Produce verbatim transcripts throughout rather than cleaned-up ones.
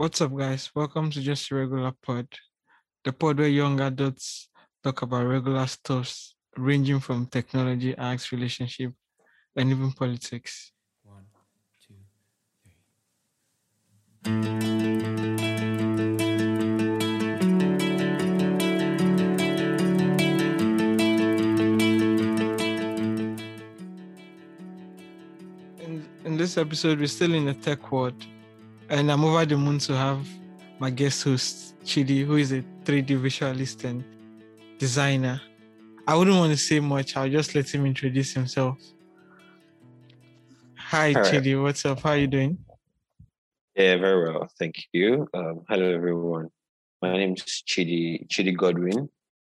What's up, guys? Welcome to Just a Regular Pod, the pod where young adults talk about regular stuffs ranging from technology, arts, relationship, and even politics. One, two, three. In, in this episode, we're still in the tech world, and I'm over the moon to have my guest host, Chidi, who is a three D visualist and designer. I wouldn't want to say much, I'll just let him introduce himself. Hi, All right. Chidi, what's up? How are you doing? Yeah, very well. Thank you. Um, hello, everyone. My name is Chidi Chidi Godwin.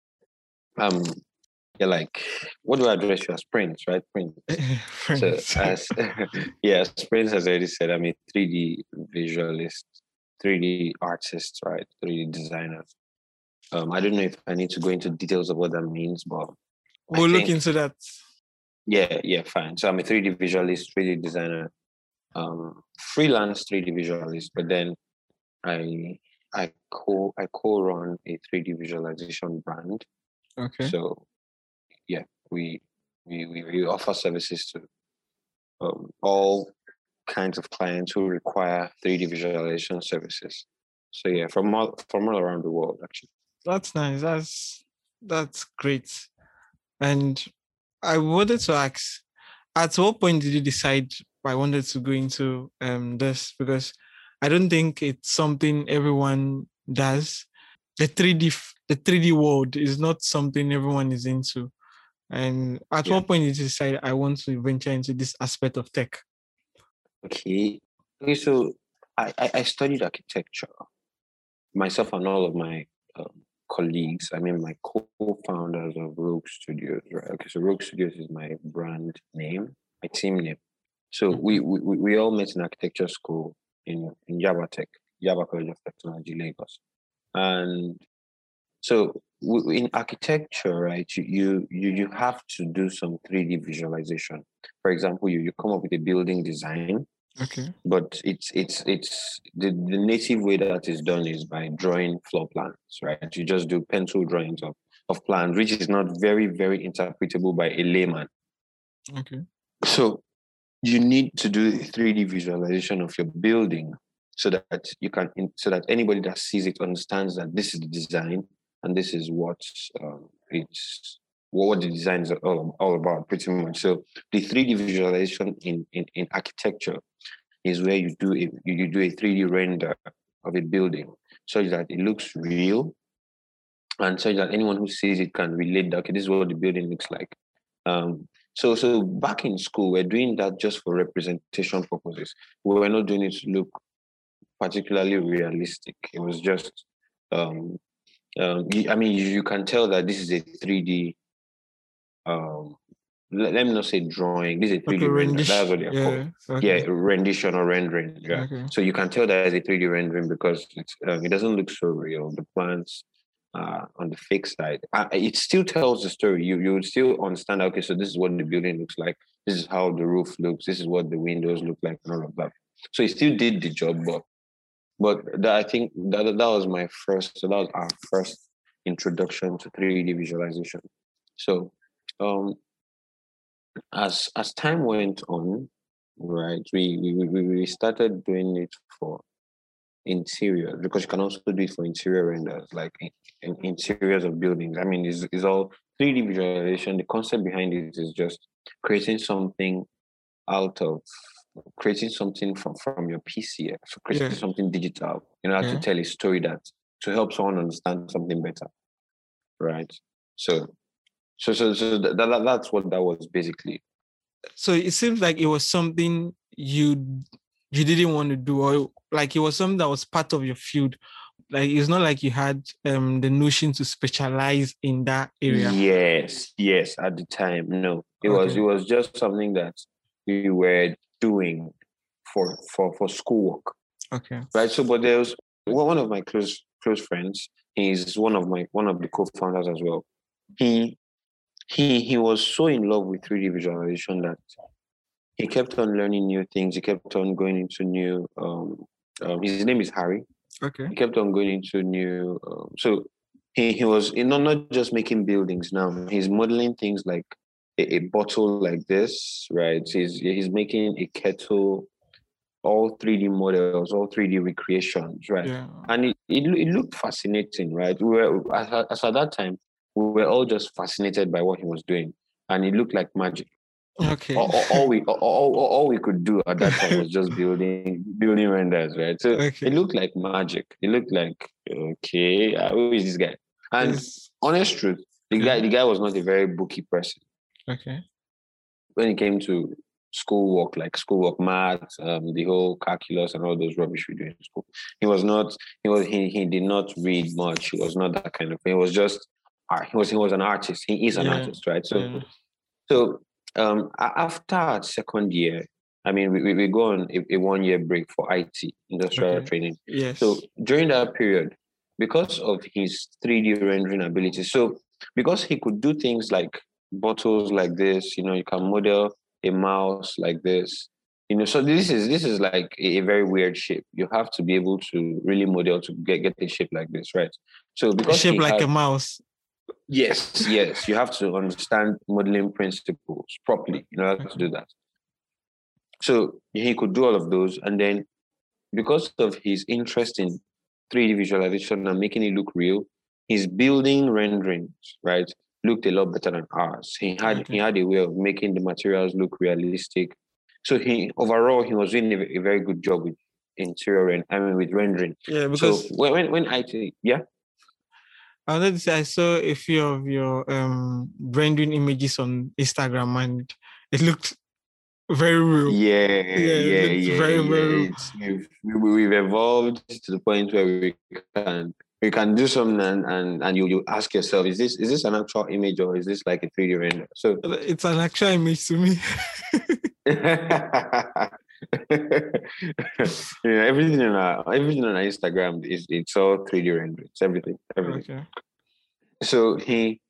Um, yeah, like, what do I address you as Prince, right? Prince. So, Friends. as yes, Prince has already said, I'm a three D visualist, three D artist, right? three D designer. Um, I don't know if I need to go into details of what that means, but I We'll look think- into that. yeah, yeah, fine. So I'm a three D visualist, three D designer, um, freelance three D visualist, but then I I co I co-run a three D visualization brand. Okay. So yeah, we we we, we offer services to um, all kinds of clients who require three D visualization services. So yeah, from all from all around the world actually. That's nice. That's that's great. And I wanted to ask, at what point did you decide I wanted to go into um this? Because I don't think it's something everyone does. The three D f- the three D world is not something everyone is into. And at Yeah. what point did you decide I want to venture into this aspect of tech? Okay. Okay, so I, I, I studied architecture. Myself and all of my um, colleagues, I mean my co-founders of Rogue Studios, right? Okay, so Rogue Studios is my brand name, my team name. So we, we, we we all met in architecture school in, in Yaba Tech, Yaba College of Technology, Lagos. And so w- in architecture, right, you, you you you have to do some three D visualization. For example, you, you come up with a building design, Okay. but it's it's it's the, the native way that is done is by drawing floor plans, right? You just do pencil drawings of, of plans, which is not very, very interpretable by a layman. Okay. So you need to do a three D visualization of your building so that you can so that anybody that sees it understands that this is the design and this is what um, it's what the design is all, all about pretty much. So the three D visualization in, in, in architecture is where you do a, you, you do a three D render of a building so that it looks real and so that anyone who sees it can relate that, okay, this is what the building looks like. Um, so, so back in school, we're doing that just for representation purposes. We were not doing it to look particularly realistic. It was just, um, um, you- I mean, you, you can tell that this is a three D. Um, let, let me not say drawing. This is a three D Okay, render. That's rendition. what they're called. Yeah. Okay. Yeah, rendition or rendering. Yeah. Okay. So you can tell that it's a three D rendering because it's, um, it doesn't look so real. The plants uh, on the fake side, uh, it still tells the story. You you would still understand. Okay, so this is what the building looks like. This is how the roof looks. This is what the windows look like, and all of that. So it still did the job, but but that, I think that that was my first. So that was our first introduction to three D visualization. So um, as as time went on, right, we we, we, we started doing it for interior because you can also do it for interior renders, like in, in interiors of buildings. I mean, it's, it's all three D visualization. The concept behind it is just creating something out of creating something from, from your P C, so creating Yeah. something digital in order Yeah. to tell a story that to help someone understand something better, right? So, so, so, so that, that, that's what that was basically. So it seems like it was something you you didn't want to do, or like it was something that was part of your field. Like it's not like you had um the notion to specialize in that area. Yes, yes. At the time, no, it was Okay. it was just something that we were doing for for for schoolwork, Okay. right? So, but there was one one of my close close friends. He's one of my one of the co-founders as well. He he he was so in love with three D visualization that he kept on learning new things. He kept on going into new. Um, um, his name is Harry. Okay. He kept on going into new. Um, so he he was you know not just making buildings now. He's modeling things like a, a bottle like this, right? He's he's making a kettle, all three D models, all three D recreations, right? Yeah. And it, it, it looked fascinating, right? We were as, as at that time, we were all just fascinated by what he was doing, and it looked like magic. Okay. All, all, all we all, all, all we could do at that time was just building building renders, right? So it Okay. looked like magic. It looked like okay, uh, who is this guy? And It's honest truth, the guy okay. the guy was not a very booky person Okay. when it came to schoolwork, like schoolwork, math, um, the whole calculus and all those rubbish we do in school. He was not. He was. He, he did not read much. He was not that kind of. He was just. art. He was. He was an artist. He is an Yeah. artist, right? So. Yeah. So um, a- after our second year, I mean, we, we, we go on a, a one year break for I T, industrial Okay. training. So Yes. during that period, because of his three D rendering ability, so because he could do things like bottles like this, you know, you can model a mouse like this. You know, so this is this is like a, a very weird shape. You have to be able to really model to get, get a shape like this, right? So because Shaped he like a had mouse. yes, yes, you have to understand modeling principles properly in order to Okay. do that. So he could do all of those, and then because of his interest in three D visualization and making it look real, his building renderings, right, looked a lot better than ours. He had he Okay. had a way of making the materials look realistic. So he overall he was doing a, a very good job with interior and I mean with rendering. Yeah, So because when when, when I T, yeah. I wanted to say I saw a few of your um rendering images on Instagram and it looked very real. Yeah, Yeah, it yeah, looked yeah, very, yeah. very real. It's we've we- we've evolved to the point where we can we can do something and and, and you you ask yourself, is this is this an actual image or is this like a three D render? So It's an actual image to me. yeah, everything on our everything on our Instagram is it's all three D render. It's everything, everything. Okay. So he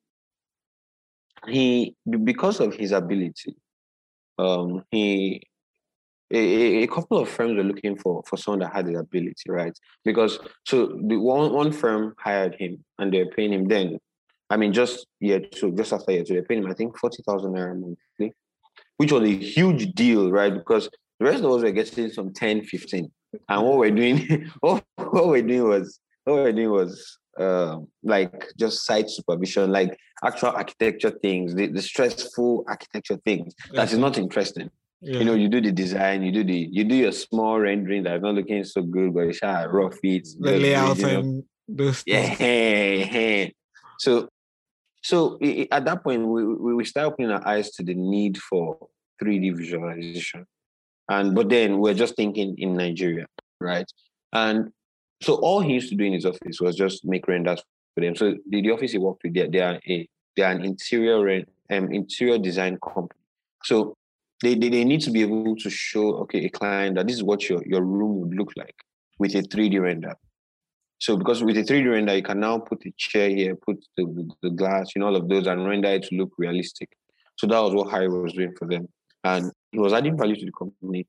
he because of his ability, um, he a, a couple of firms were looking for for someone that had the ability, right? Because so the one one firm hired him and they're paying him then. I mean, just year two, just after year two, they're paying him, I think, forty thousand naira monthly, which was a huge deal, right? Because the rest of us were getting some ten, fifteen. And what we're doing, what, what we're doing was, what we're doing was um, like just site supervision, like actual architecture things, the, the stressful architecture things that is Okay. not interesting. You know, Yeah. you do the design, you do the you do your small rendering that's not looking so good, but it's a rough it, The just layout breathing up. and those Yeah. things. yeah. So so i- i- at that point we, we we start opening our eyes to the need for three D visualization. And but then we're just thinking in Nigeria, right? And so all he used to do in his office was just make renders for them. So the, the office he worked with, they, they are a they are an interior ren- um, interior design company. So they, they they need to be able to show okay a client that this is what your, your room would look like with a three D render. So because with a three D render, you can now put a chair here, put the, the glass, you know, all of those and render it to look realistic. So that was what Harry was doing for them. And he was adding value to the company.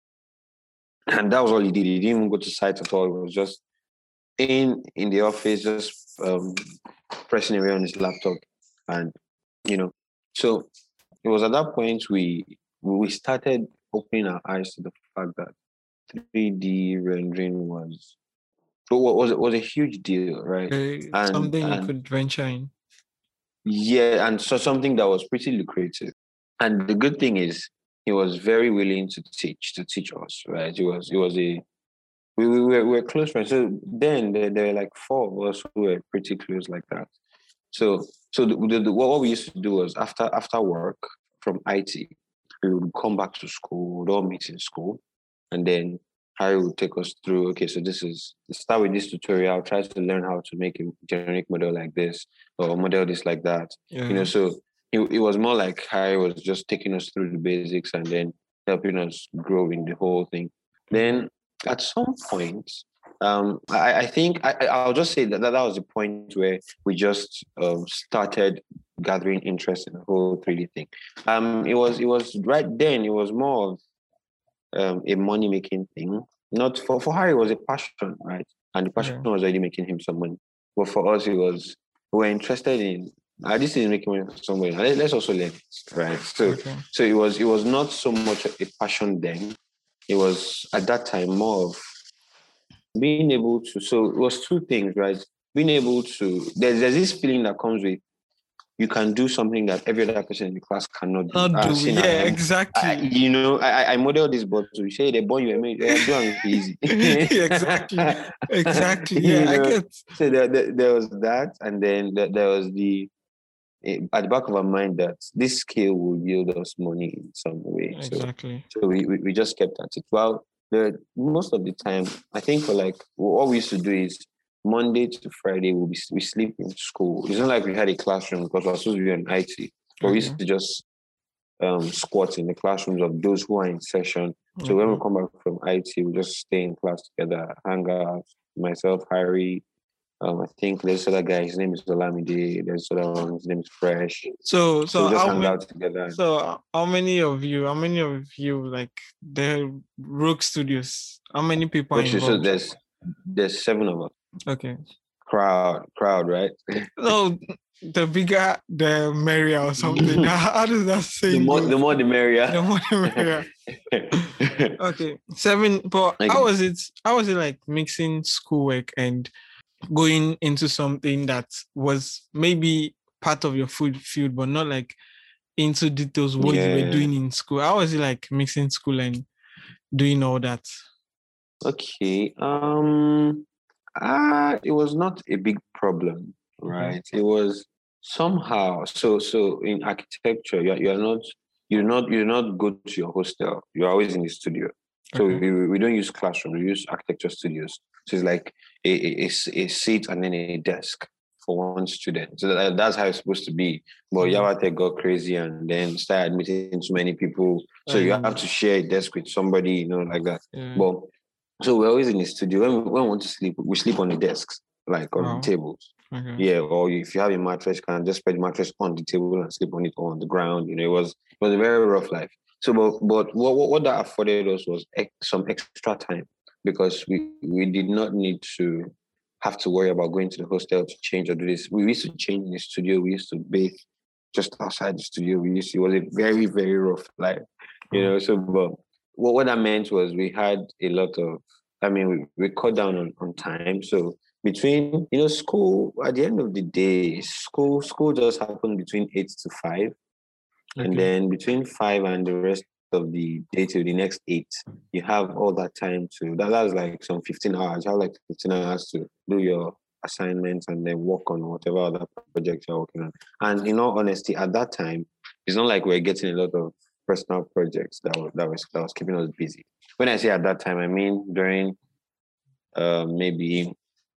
And that was all he did. He didn't even go to site at all. He was just in in the office, just um, pressing away on his laptop. And, you know, so it was at that point we we started opening our eyes to the fact that three D rendering was was was a huge deal, right? Uh, And something you and could venture in. yeah, and so something that was pretty lucrative. And the good thing is he was very willing to teach to teach us, right? He was he was a we, we, were, we were close friends. So then there, there were like four of us who were pretty close like that. So so the, the, the, what we used to do was after after work from I T, we would come back to school, we'd all meet in school, and then Harry would take us through, okay, so this is start with this tutorial, try to learn how to make a generic model like this or model this like that. Yeah. You know, so it, it was more like Harry was just taking us through the basics and then helping us grow in the whole thing. Then at some point, um, I, I think I, I'll just say that, that that was the point where we just um, started gathering interest in the whole three D thing. Um, it was it was right then. It was more of um, a money making thing. not for, for Harry, it was a passion, right? And the passion Okay. was already making him some money. But for us, it was, we were interested in, uh, this is making money for somebody. Let- Let's also learn it, right? So, Okay. so it was, it was not so much a passion then. It was at that time more of being able to, so it was two things, right? Being able to, there's, there's this feeling that comes with you can do something that every other person in the class cannot do. Not I've do. seen, Yeah, I, I, exactly. you know, I, I model this, but we say they born you, I mean, they do it easy. Exactly. Exactly. Yeah, You I know, get. so there, there, there was that, and then there, there was the eh, at the back of our mind that this skill will yield us money in some way. So, Exactly. so we, we, we just kept at it. Well, the most of the time, I think for like what we used to do is Monday to Friday we be, we sleep in school. It's not like we had a classroom because we were supposed to be on I T, but we used Okay. to just um, squat in the classrooms of those who are in session. So when we Okay. come back from I T, we just stay in class together, hang out. Myself, Harry, um, I think there's other guy. His name is Olamide. There's other one. His name is Fresh. So, So so we just how hang many? out together. So, how many of you? How many of you like the Rook Studios? How many people are Which is so involved? there's there's seven of us. Okay. Crowd, crowd, right? No, the bigger the merrier or something. How how does that the saying more go? the more the merrier. The more the merrier. Okay, seven. But Like, how was it? How was it like mixing schoolwork and going into something that was maybe part of your food field, but not like into details what you were yeah. doing in school? How was it like mixing school and doing all that? Okay. Um. Ah, it was not a big problem, Okay. right? It was somehow so so in architecture, you're you're not you're not you're not go to your hostel. You're always in the studio. So Okay. we, we don't use classroom. We use architecture studios. So it's like a, a, a- a seat and then a desk for one student. So that, that's how it's supposed to be. But Okay. Yawate got crazy and then started admitting too many people. So you have And to share a desk with somebody, you know, like that. yeah. But so we're always in the studio. When we, when we want to sleep, we sleep on the desks, like on the Wow. tables. Okay. Yeah, or if you have a mattress, you can just spread the mattress on the table and sleep on it or on the ground. You know, it was it was a very rough life. So, but but what what, what that afforded us was ex- some extra time because we we did not need to have to worry about going to the hostel to change or do this. We used to change in the studio. We used to bathe just outside the studio. We used to, it was a very very rough life, you Wow. know. So, but what what that meant was we had a lot of. I mean, we, we cut down on, on time. So between you know school at the end of the day school school just happened between eight to five and Okay. then between five and the rest of the day till the next eight you have all that time to that, that's like some fifteen hours you have like fifteen hours to do your assignments and then work on whatever other projects you're working on. And in all honesty at that time it's not like we're getting a lot of personal projects that was that was, that was keeping us busy. When I say at that time I mean during uh, maybe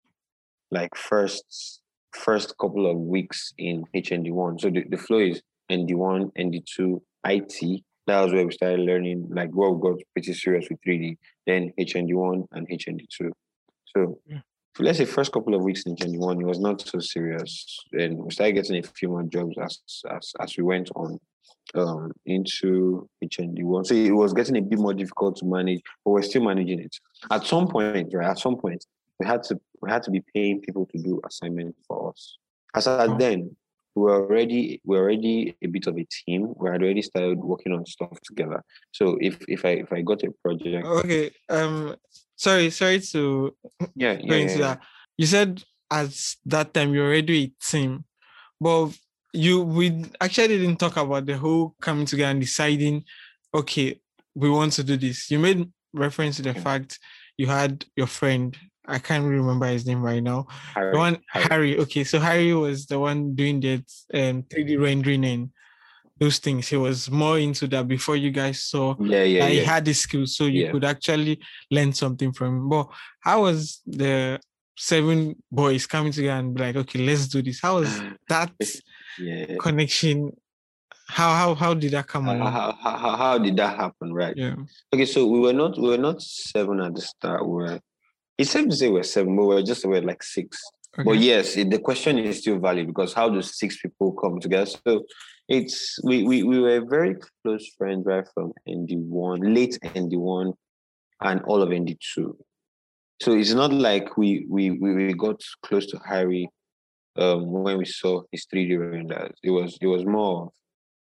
like first first couple of weeks in H N D one. So the, the flow is N D one, N D two, I T. That was where we started learning, like where we got pretty serious with three D. Then H N D one and H N D two. So Yeah. for let's say first couple of weeks in H N D one, it was not so serious. And we started getting a few more jobs as as, as we went on um, into H N D one. So it was getting a bit more difficult to manage, but we're still managing it. At some point, right? At some point, we had to we had to be paying people to do assignments for us. As at Oh. then, we were already we were already a bit of a team. We had already started working on stuff together. So if if I if I got a project, Okay. Um. Sorry. Sorry to yeah, go yeah, yeah, into yeah. that. You said at that time you're already a team, but you we actually didn't talk about the whole coming together and deciding, okay, we want to do this. You made reference to the Okay. fact you had your friend. I can't remember his name right now. Harry, The one Harry. Harry. Okay, so Harry was the one doing that um three D rendering and those things. He was more into that before you guys saw Yeah, yeah, that he yeah, had the skills, so you yeah. could actually learn something from him. But how was the seven boys coming together and be like, okay, let's do this? How was that Yeah. connection? How how how did that come How, along? how, how, how did that happen, right? Yeah. Okay, so we were not we were not seven at the start. We were it's safe to say we're seven, but we're just we're like six. But Okay. yes, it, the question is still valid because how do six people come together? So it's we we, we were very close friends right from N D one, late N D one and all of N D two. So it's not like we we we, we got close to Harry um, when we saw his three D renders. It was it was more of,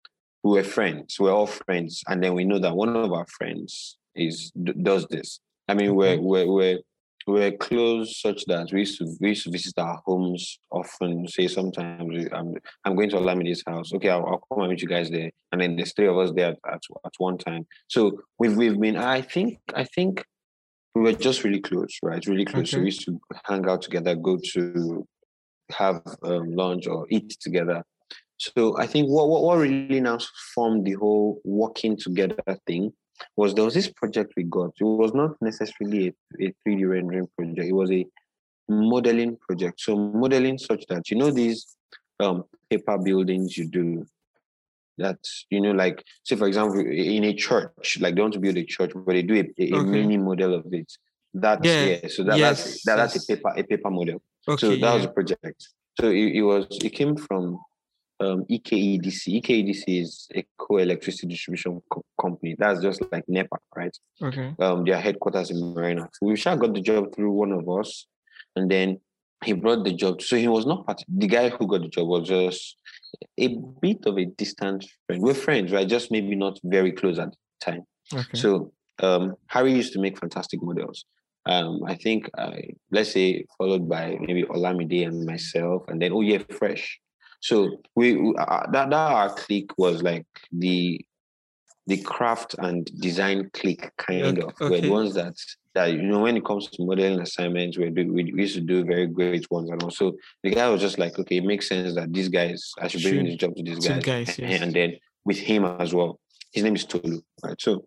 we were friends. We're all friends, and then we know that one of our friends is d- does this. I mean, we're Okay. we're we're we're close such that we used to we used to visit our homes often. Say sometimes we, I'm I'm going to Olamide's house. Okay, I'll, I'll come and meet you guys there, and then there's three of us there at, at at one time. So we've we've been. I think I think we were just really close, right? Really close. So Okay. we used to hang out together, go to have um, lunch or eat together. So I think what, what what really now formed the whole working together thing was there was this project we got. It was not necessarily a, a three D rendering project. It was a modeling project. So modeling such that, you know, these um paper buildings you do that, you know, like, say for example, in a church, like they want to build a church, but they do a, a, a Okay. mini model of it. That's Yeah. yeah. So that, that's Yes. that, that's a Yes. paper a paper model. Okay. So that was Yeah. a project. So it, it was it came from um, E K E D C. E K E D C is Eco Electricity Distribution Co- Company. That's just like NEPA, right? Okay. Um, their headquarters in Marina. So we sure got the job through one of us, and then he brought the job. So he was not part. The guy who got the job was just a bit of a distant friend. We're friends, right? Just maybe not very close at the time. Okay. So um, Harry used to make fantastic models. Um, I think I let's say followed by maybe Olamide and myself, and then oh yeah, Fresh. So we, we uh, that that our clique was like the the craft and design clique kind Okay. of. We're the Okay. ones that that you know when it comes to modeling assignments, we do we, we used to do very great ones, and also the guy was just like, okay, it makes sense that these guys I should bring this Should job to these two guys, guys? Yes. and then with him as well. His name is Tolu, right? So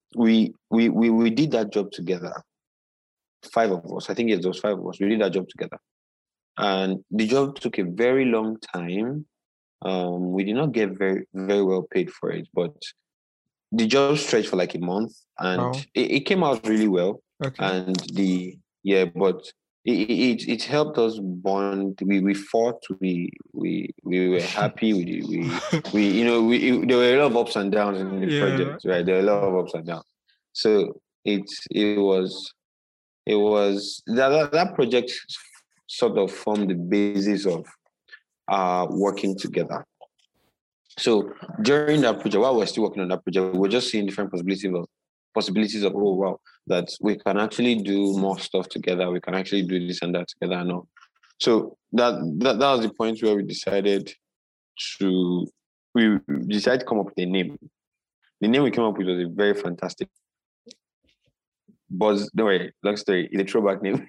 we we we we did that job together. Five of us, I think yes, there was five of us. We did that job together, and the job took a very long time. Um, we did not get very very well paid for it, but the job stretched for like a month, and Wow. it, it came out really well. Okay. And the yeah, but it, it it helped us bond. We we fought. We we we were happy. We we we you know we it, there were a lot of ups and downs in the Yeah. project, right? There were a lot of ups and downs. So it it was it was that that, that project sort of formed the basis of uh working together. So during that project, while we're still working on that project, we're just seeing different possibilities of possibilities of oh wow, that we can actually do more stuff together. We can actually do this and that together and all. So that that, that was the point where we decided to we decided to come up with a name. The name we came up with was a very fantastic Buzz. Don't worry, long story. It's a throwback name.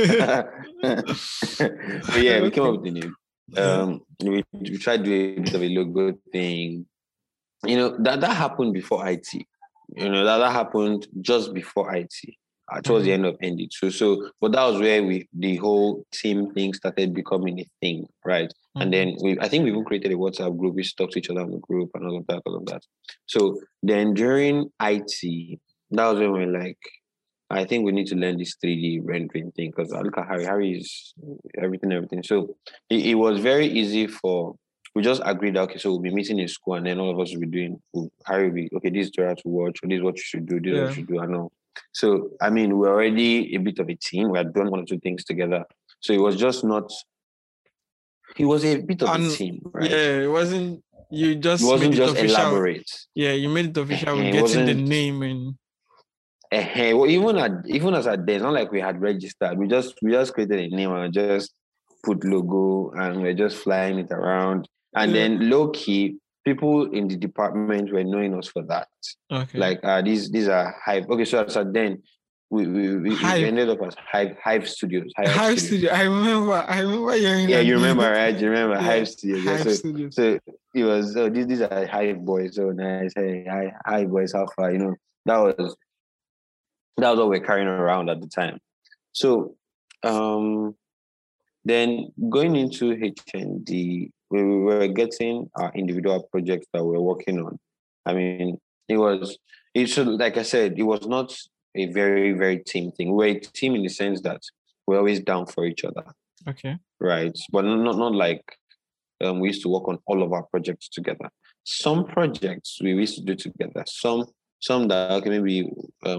But yeah, we came up Okay. with the name. Yeah. Um, we, we tried to do a bit of a logo thing. You know, that, that happened before I T. You know, that, that happened just before I T, uh, towards the Mhm. end of N D two. So, but that was where we the whole team thing started becoming a thing, right? And Mhm. then we, I think we even created a WhatsApp group. We talked to each other in the group and all of that, all of that. So then during I T, that was when we we're like, I think we need to learn this three D rendering thing because I look at Harry. Harry is everything, everything. So it, it was very easy for we just agreed that okay, so we'll be meeting in school and then all of us will be doing we'll, Harry will be okay, this is tutorial to watch, or this is what you should do, this is what you Yeah. should do. I know. So I mean we're already a bit of a team. We had done one or two things together. So it was just not it was a bit of a And team, right? yeah, it wasn't. You It just made wasn't it just official. elaborate. Yeah, you made it official with It getting the wasn't name and Uh, well, even at even as at there, it's not like we had registered. We just we just created a name and just put logo and we're just flying it around. And yeah. then low key, people in the department were knowing us for that. Okay. Like uh, these these are Hive. Okay, so so then we we, we, we Hive. ended up as Hive Hive Studios. Hive, Hive Studios. Studio. I remember. I remember hearing Yeah, that you name. remember, right? You remember Yeah. Hive Studios. Yeah, Hive so Studios. so it was oh, these these are Hive boys. So nice. Hey, hi, Hive boys, how far? You know that was that was what we're carrying around at the time. So um, then going into H N D, we were getting our individual projects that we we're working on. I mean, it was it should like I said, it was not a very, very team thing. We're a team in the sense that we're always down for each other. Okay. Right. But not not like um, we used to work on all of our projects together. Some projects we used to do together. Some some that okay, maybe um,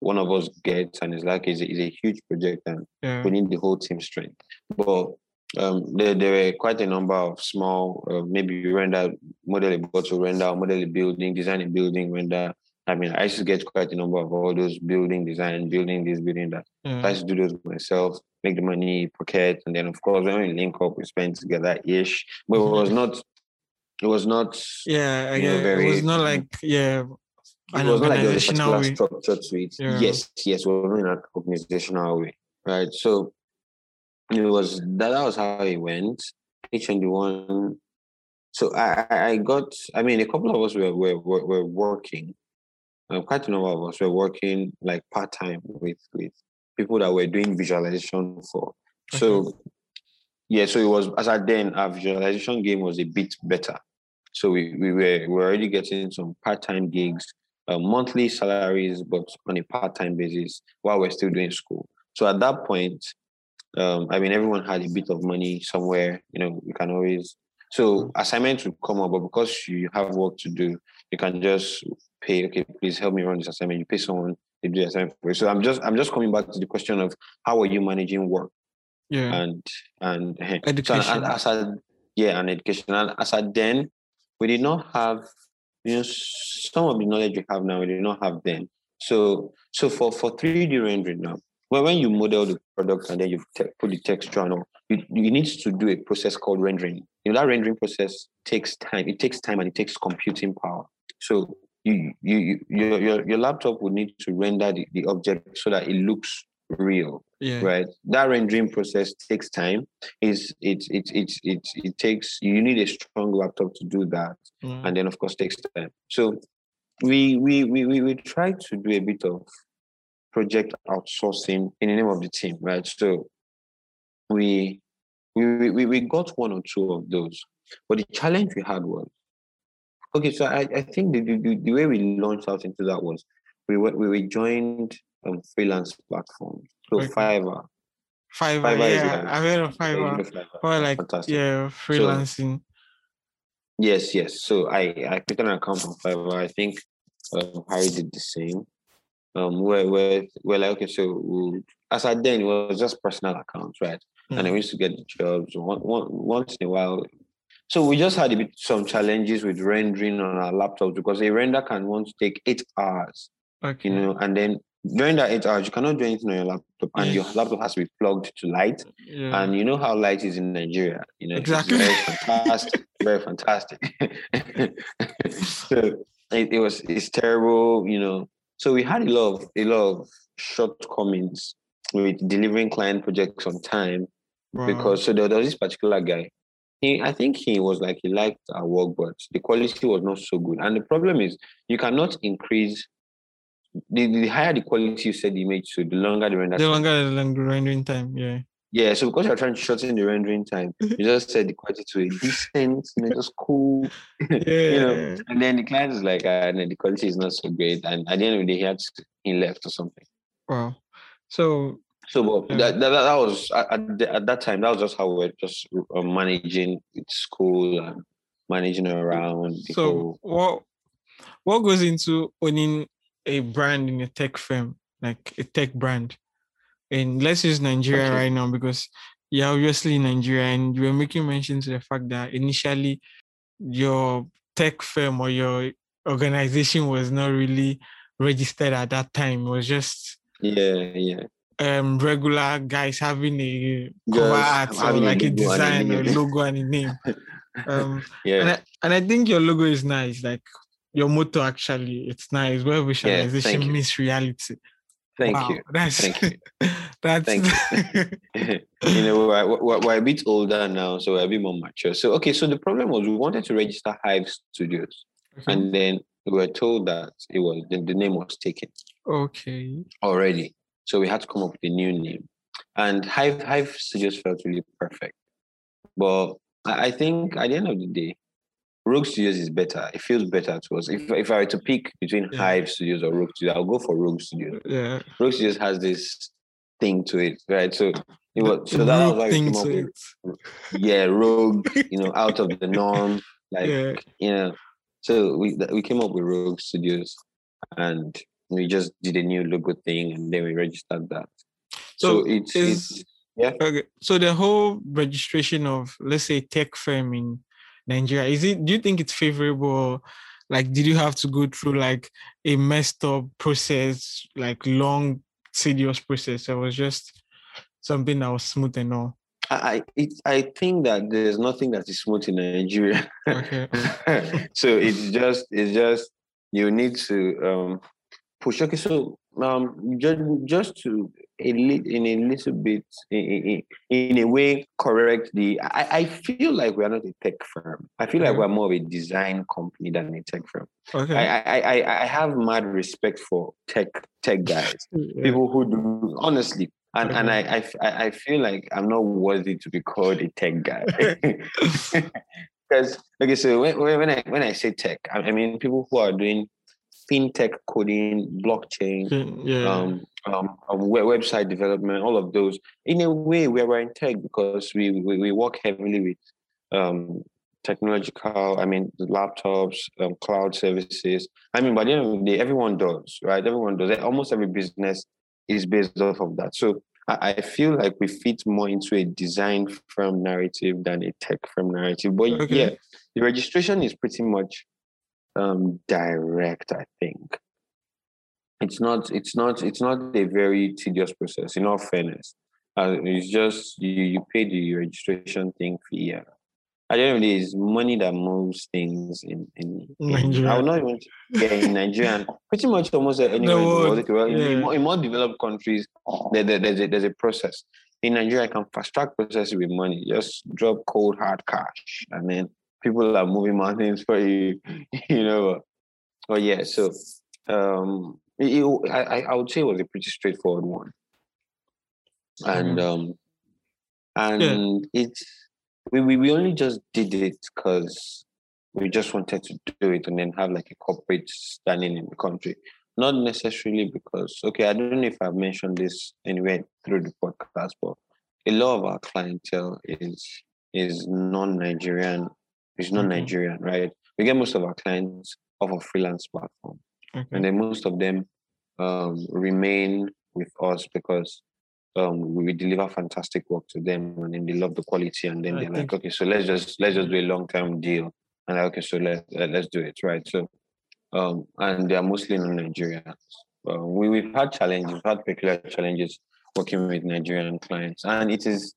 one of us gets, and it's like it's a, it's a huge project, and Yeah. we need the whole team strength. But um, there, there were quite a number of small, uh, maybe render, model a bottle, render, model a building, design a building, render. I mean, I used to get quite a number of all those building design, building this, building that. Yeah. I used to do those myself, make the money, pocket, and then of course when we link up, we spend together ish. But it was not, it was not, Yeah, I you know, get- very. it was not like yeah, It an was not like there was a organizational particular way. structure to it. Yeah. Yes, yes, it was in an organizational way, right? So it was that, that was how it went. H twenty-one. So I, I I got. I mean, a couple of us were were were, were working. Um, quite a number of us were working like part time with with people that were doing visualization for. So yeah, so it was as at then our visualization game was a bit better. So we, we were we were already getting some part-time gigs, uh, monthly salaries, but on a part-time basis while we're still doing school. So at that point, um, I mean, everyone had a bit of money somewhere. You know, you can always so assignments would come up, but because you have work to do, you can just pay. Okay, please help me run this assignment. You pay someone to do the assignment for you. So I'm just I'm just coming back to the question of how are you managing work Yeah. and and eh, so Education. as, as I, yeah, and education. And as I then, we did not have, you know, some of the knowledge we have now, we did not have then. So, so for, for three D rendering now, well, when you model the product and then you te- put the texture on, you, you need to do a process called rendering. You know, that rendering process takes time. It takes time and it takes computing power. So you, you, you your, your, your laptop would need to render the, the object so that it looks real. Yeah. Right, that rendering process takes time. Is it it it it it takes you need a strong laptop to do that, Yeah. and then of course takes time. So we we we we, we try to do a bit of project outsourcing in the name of the team, right? So we we we, we got one or two of those, but the challenge we had was okay. So I, I think the, the the way we launched out into that was we went we, we joined um freelance platforms. So Okay. Fiverr. Fiverr, Fiverr is yeah, like I've heard of yeah, you know Fiverr. Fiverr. Or like Fantastic. yeah, So freelancing. yes, yes. So I I created an account on Fiverr. I think um, Harry did the same. Um, where where we're like okay, so we'll, as at then it was just personal accounts, right? Yeah. And I used to get the jobs one, one, once in a while. So we just had a bit some challenges with rendering on our laptops because a render can want to take eight hours, Okay. you know, and then during that eight hours you cannot do anything on your laptop, and your Yes. laptop has to be plugged to light. Yeah. And you know how light is in Nigeria, you know, Exactly. it's very fantastic, very fantastic. So it, it was it's terrible, you know. So we had a lot of a lot of shortcomings with delivering client projects on time Wow. because so there, there was this particular guy. He I think he was like he liked our work, but the quality was not so good. And the problem is you cannot increase the, the higher the quality you set the image to, the longer the render The time. longer the longer rendering time, yeah. Yeah, so because you're trying to shorten the rendering time, you just set the quality to a decent, you know, just cool, Yeah. you know. And then the client is like, uh, no, the quality is not so great, and at the end of the day, he had to, he left or something. Wow. So So, but yeah. that, that that was at, the, at that time. That was just how we were just uh, managing with school and managing around the So whole. what what goes into owning a brand in a tech firm, like a tech brand? And let's use Nigeria Okay. right now because you're obviously in Nigeria and you were making mention to the fact that initially your tech firm or your organization was not really registered at that time. It was just Yeah, yeah. um regular guys having a cover Just art or having a like a logo and a design or name. logo and a name. Um Yeah. and I, and I think your logo is nice. Like your motto actually, it's nice. Where Yeah, visualization thank you. meets reality. Thank Wow, you. that's Thank you. that's Thank you. You know, we're, we're, we're a bit older now, so we're a bit more mature. So, okay, so the problem was we wanted to register Hive Studios, okay. and then we were told that it was the, the name was taken Okay. already. So we had to come up with a new name, and Hive Hive Studios felt really perfect. But I I think at the end of the day, Rogue Studios is better. It feels better to us. If if I were to pick between Yeah. Hive Studios or Rogue Studios, I'll go for Rogue Studios. Yeah. Rogue Studios has this thing to it, right? So it The was so that was rogue why we thing came up to with it. yeah, Rogue, you know, out of the norm, like Yeah. you know. So we we came up with Rogue Studios, and We just did a new logo thing and then we registered that. So, So it's is it's yeah. okay. So the whole registration of, let's say, tech firm in Nigeria, is it? Do you think it's favorable? Or, like, did you have to go through like a messed up process, like long, tedious process? That was just something that was smooth and all. I I, it, I think that there's nothing that is smooth in Nigeria. Okay. So it's just it's just you need to um push. Okay, so um just just to a li- in a little bit in, in, in a way correct the I, I feel like we are not a tech firm. I feel like Okay. we're more of a design company than a tech firm. I, Okay. I I I have mad respect for tech tech guys. Yeah. People who do honestly. And and Okay. I, I f- I I feel like I'm not worthy to be called a tech guy. Because okay, so when, when when I when I say tech, I, I mean people who are doing fintech coding, blockchain, Yeah. um, um, um, we- website development, all of those. In a way, we are in tech because we we, we work heavily with um, technological. I mean, laptops, um, cloud services. I mean, by the end of the day, everyone does, right? Everyone does. Almost every business is based off of that. So I, I feel like we fit more into a design firm narrative than a tech firm narrative. But yeah, Okay. the registration is pretty much um, direct, I think. It's not it's not it's not a very tedious process, in all fairness. Uh, it's just you, you pay the registration thing fee. Yeah. At the end of the day, it's money that moves things in in, in I Nigeria. would not even yeah, in Nigeria and pretty much almost The anywhere in the world. word. Okay, well, in, in, Yeah. more, in more developed countries, there, there, there's a there's a process. In Nigeria, I can fast track process it with money. Just drop cold hard cash, and then people are moving mountains for you. You know. But yeah, so um, it, it- I I would say it was a pretty straightforward one, and Okay. um, Yeah. and it's we, we, we only just did it because we just wanted to do it and then have like a corporate standing in the country. Not necessarily because okay, I don't know if I've mentioned this anywhere through the podcast, but a lot of our clientele is is non-Nigerian, is Okay. non-Nigerian, right? We get most of our clients off of freelance platform, and Okay. then most of them um, remain with us because um, we deliver fantastic work to them, and then they love the quality, and then I they're like, think. okay, so let's just let's just do a long term deal, and like, okay, so let uh, let's do it, right? So, um, and they are mostly in Nigeria. Uh, we we've had challenges, we've had peculiar challenges working with Nigerian clients, and it is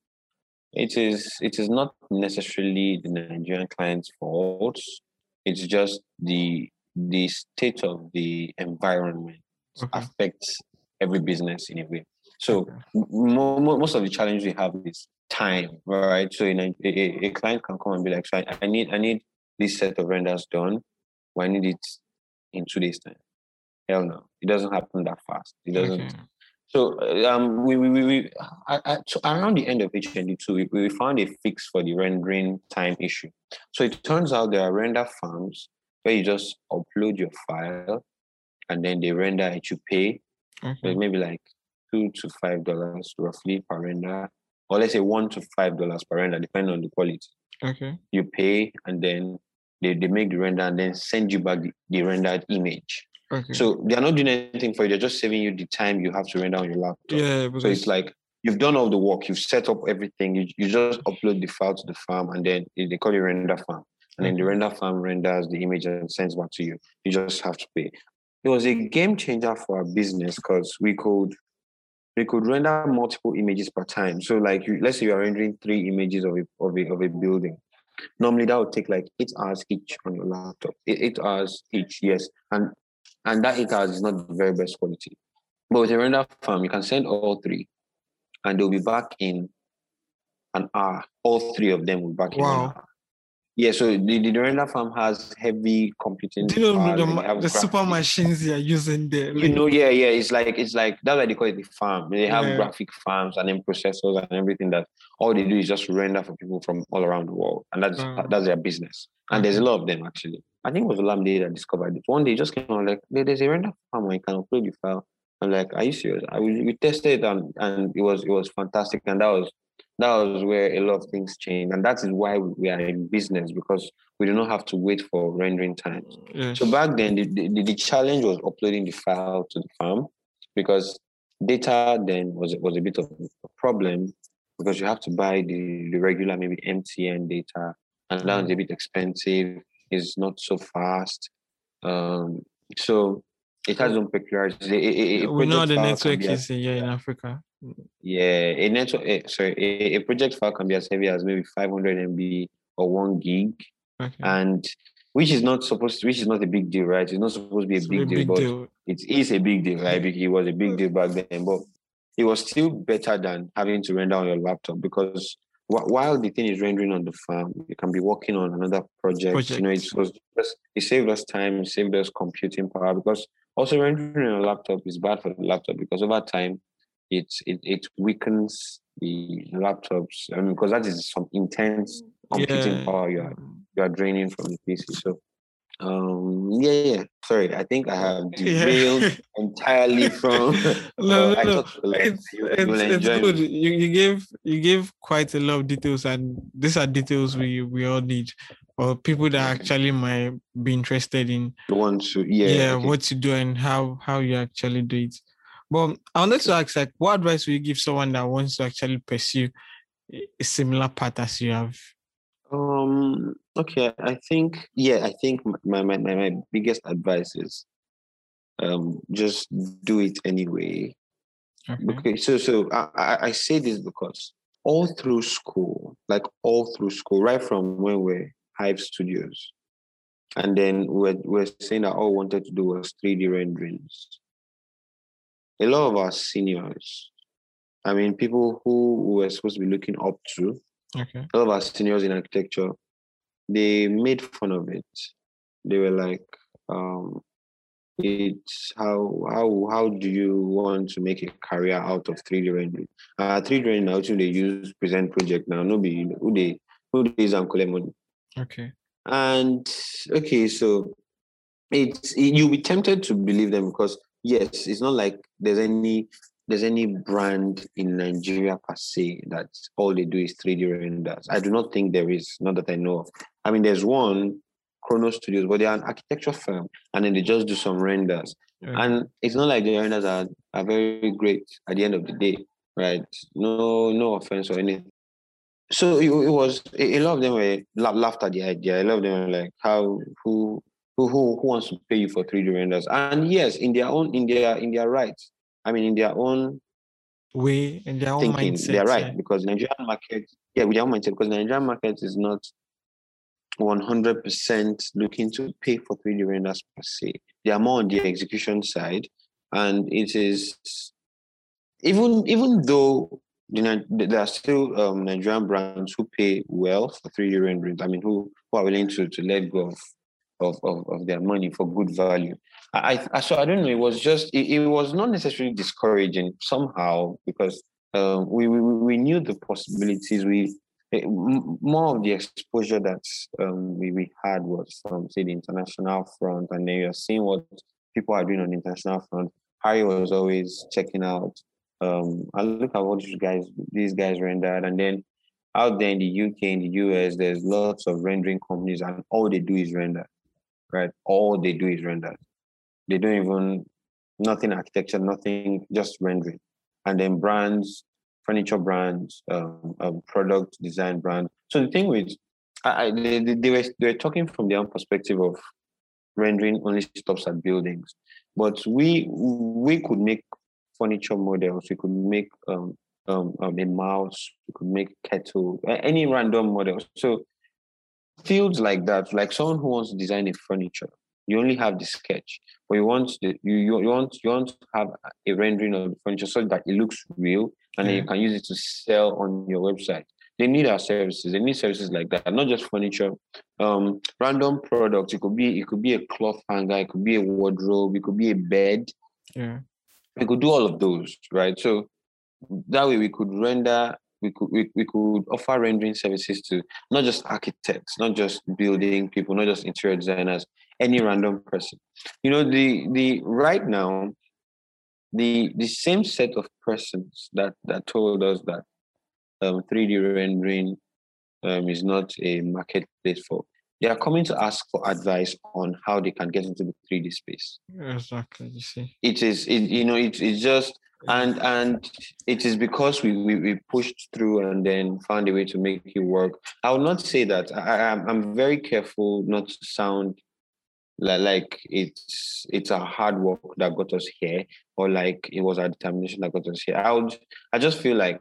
it is it is not necessarily the Nigerian client's fault. It's just the the state of the environment Okay. affects every business in a way. So Okay. mo- mo- most of the challenge we have is time, right? So in a, a, a client can come and be like, so I, I need I need this set of renders done, or I need it in two days time. Hell no, it doesn't happen that fast. It Okay. doesn't. So uh, um, we we we, we I, I, so around the end of H N D two, we, we found a fix for the rendering time issue. So it turns out there are render farms where you just upload your file and then they render it. You pay Okay. like maybe like two to five dollars roughly per render, or let's say one to five dollars per render, depending on the quality. Okay. You pay and then they, they make the render and then send you back the, the rendered image. Okay. So they are not doing anything for you. They're just saving you the time you have to render on your laptop. Yeah, So it's because like you've done all the work. You've set up everything. You, you just upload the file to the farm and then they call it render farm. And then the okay. render farm renders the image and sends back to you. You just have to pay. It was a game changer for our business because we could we could render multiple images per time. So like you, let's say you are rendering three images of a, of a, of a building. Normally that would take like eight hours each on your laptop. Eight, eight hours each, yes. And and that eight hours is not the very best quality. But with a render farm, you can send all three and they'll be back in an hour. All three of them will be back in one Wow. hour. Yeah, so the, the render farm has heavy computing Do you know power, the, like they ma- have the super graphics. machines they are using there? You Like, know, yeah, yeah. It's like it's like that's why they call it the farm. They have yeah. graphic farms and then processors and everything that all they do is just render for people from all around the world. And that's Wow. that's their business. And there's a Okay. lot of them actually. I think it was Olamide that discovered it. One day just came on like, "There- there's a render farm where you can upload the file. I'm like, are you serious? I we, we tested it and, and it was it was fantastic. And that was that was where a lot of things changed. And that is why we are in business, because we do not have to wait for rendering times. Yes. So back then, the, the, the challenge was uploading the file to the farm, because data then was, was a bit of a problem, because you have to buy the, the regular, maybe M T N data, and that was a bit expensive. It's not so fast. Um, so it has some peculiarities. A, a, a We know project the file can network be as, is here in Africa. yeah, a network, a, sorry, a, a project file can be as heavy as maybe five hundred M B or one gig, Okay. and which is not supposed to, which is not a big deal, right? It's not supposed to be a It's big a deal, big but deal. it is a big deal, right? Because it was a big deal back then, but it was still better than having to render on your laptop, because wh- while the thing is rendering on the farm, you can be working on another project. You know, it Project. was just, it saved us time, it saved us computing power, because also rendering on a laptop is bad for the laptop, because over time it it, it weakens the laptops. I mean, because that is some intense computing Yeah. power you are you are draining from the P C. So um yeah, yeah. Sorry, I think I have Yeah. derailed entirely from No, uh, no, I no. talked a lot. It's You you will it's it's enjoy good. me. You you gave you gave quite a lot of details, and these are details we we all need, or people that Okay. actually might be interested in, You want to, yeah, yeah, okay. what to do and how how you actually do it. But I wanted to ask, like, what advice would you give someone that wants to actually pursue a similar path as you have? Um okay, I think yeah, I think my my, my, my biggest advice is um just do it anyway. Okay. Okay, so so I, I I say this because all through school, like all through school, right from when we're Hive Studios, and then we're, we're saying that all we wanted to do was three D renderings. A lot of our seniors, I mean, people who we were supposed to be looking up to, Okay. a lot of our seniors in architecture, they made fun of it. They were like, um, it's how how how do you want to make a career out of three D rendering? Uh three D rendering now too they use present project now. No be who they who they use and collect money. Okay. And okay, so it's you'll be tempted to believe them, because yes, it's not like there's any there's any brand in Nigeria per se that all they do is three D renders. I do not think there is, not that I know of. I mean, there's one, Chrono Studios, but they're an architecture firm, and then they just do some renders. Okay. And it's not like the renders are, are very great at the end of the day, right? No, no offense or anything. So it, it was a, a lot of them were la- laughed at the idea. A lot of them were like, "How who who who who wants to pay you for three D renders?" And yes, in their own in their in their rights. I mean, in their own Way and their own thinking, they're mindset. Yeah. right, because Nigerian market, yeah, with their own mindset, because Nigerian market is not one hundred percent looking to pay for three D renders per se. They are more on the execution side, and it is even even though you know there are still um, Nigerian brands who pay well for three D renderings. I mean, who, who are willing to, to let go of, of, of, of their money for good value. I, I so I don't know. It was just it, it was not necessarily discouraging somehow, because um, we, we we knew the possibilities. We it, more of the exposure that um, we, we had was from, say, the international front, and then you're seeing what people are doing on the international front. Harry was always checking out um I look at what these guys these guys rendered, and then out there in the U K, in the U S, there's lots of rendering companies, and all they do is render, right? All they do is render. They don't even nothing architecture, nothing, just rendering. And then brands, furniture brands, um, um product design brands. So the thing with I, I they, they, they were they were talking from their own perspective of rendering only stops at buildings, but we we could make furniture models. We could make um, um, um, a mouse. We could make kettle, any random model. So fields like that, like someone who wants to design a furniture, you only have the sketch, but you want the you, you, you want you want to have a rendering of the furniture so that it looks real, and then Yeah. you can use it to sell on your website. They need our services. They need services like that, not just furniture. Um, random products. It could be it could be a cloth hanger. It could be a wardrobe. It could be a bed. Yeah. We could do all of those, right? So that way we could render, we could we, we could offer rendering services to not just architects, not just building people, not just interior designers, any random person. You know, the the right now, the the same set of persons that that told us that um, three D rendering um, is not a marketplace for. They are coming to ask for advice on how they can get into the three D space. Exactly. You see. It is, it, you know, it, it's just, and and it is because we, we we pushed through and then found a way to make it work. I will not say that. I, I I'm I'm very careful not to sound like, like it's it's a hard work that got us here, or like it was our determination that got us here. I would I just feel like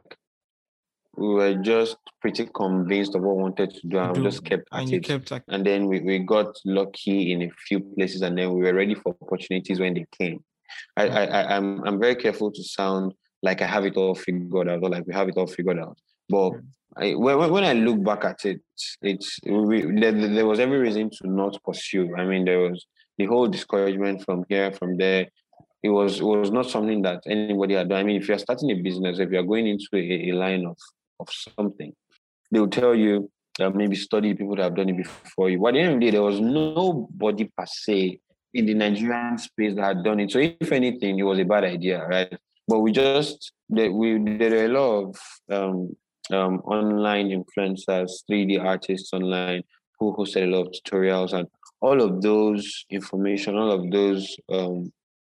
we were just pretty convinced of what we wanted to do, and we Do just kept and at you it. kept like And then we, we got lucky in a few places, and then we were ready for opportunities when they came. I, I, I I'm I'm very careful to sound like I have it all figured out, or like we have it all figured out. But I, when, when I look back at it, it's we, there, there was every reason to not pursue. I mean, there was the whole discouragement from here, from there. It was it was not something that anybody had done. I mean, if you're starting a business, if you're going into a, a line of of something, they will tell you that maybe study people that have done it before you. But at the end of the day, there was nobody per se in the Nigerian space that had done it. So if anything, it was a bad idea, right? But we just that we there are a lot of um, um, online influencers, three D artists online who hosted a lot of tutorials, and all of those information, all of those um,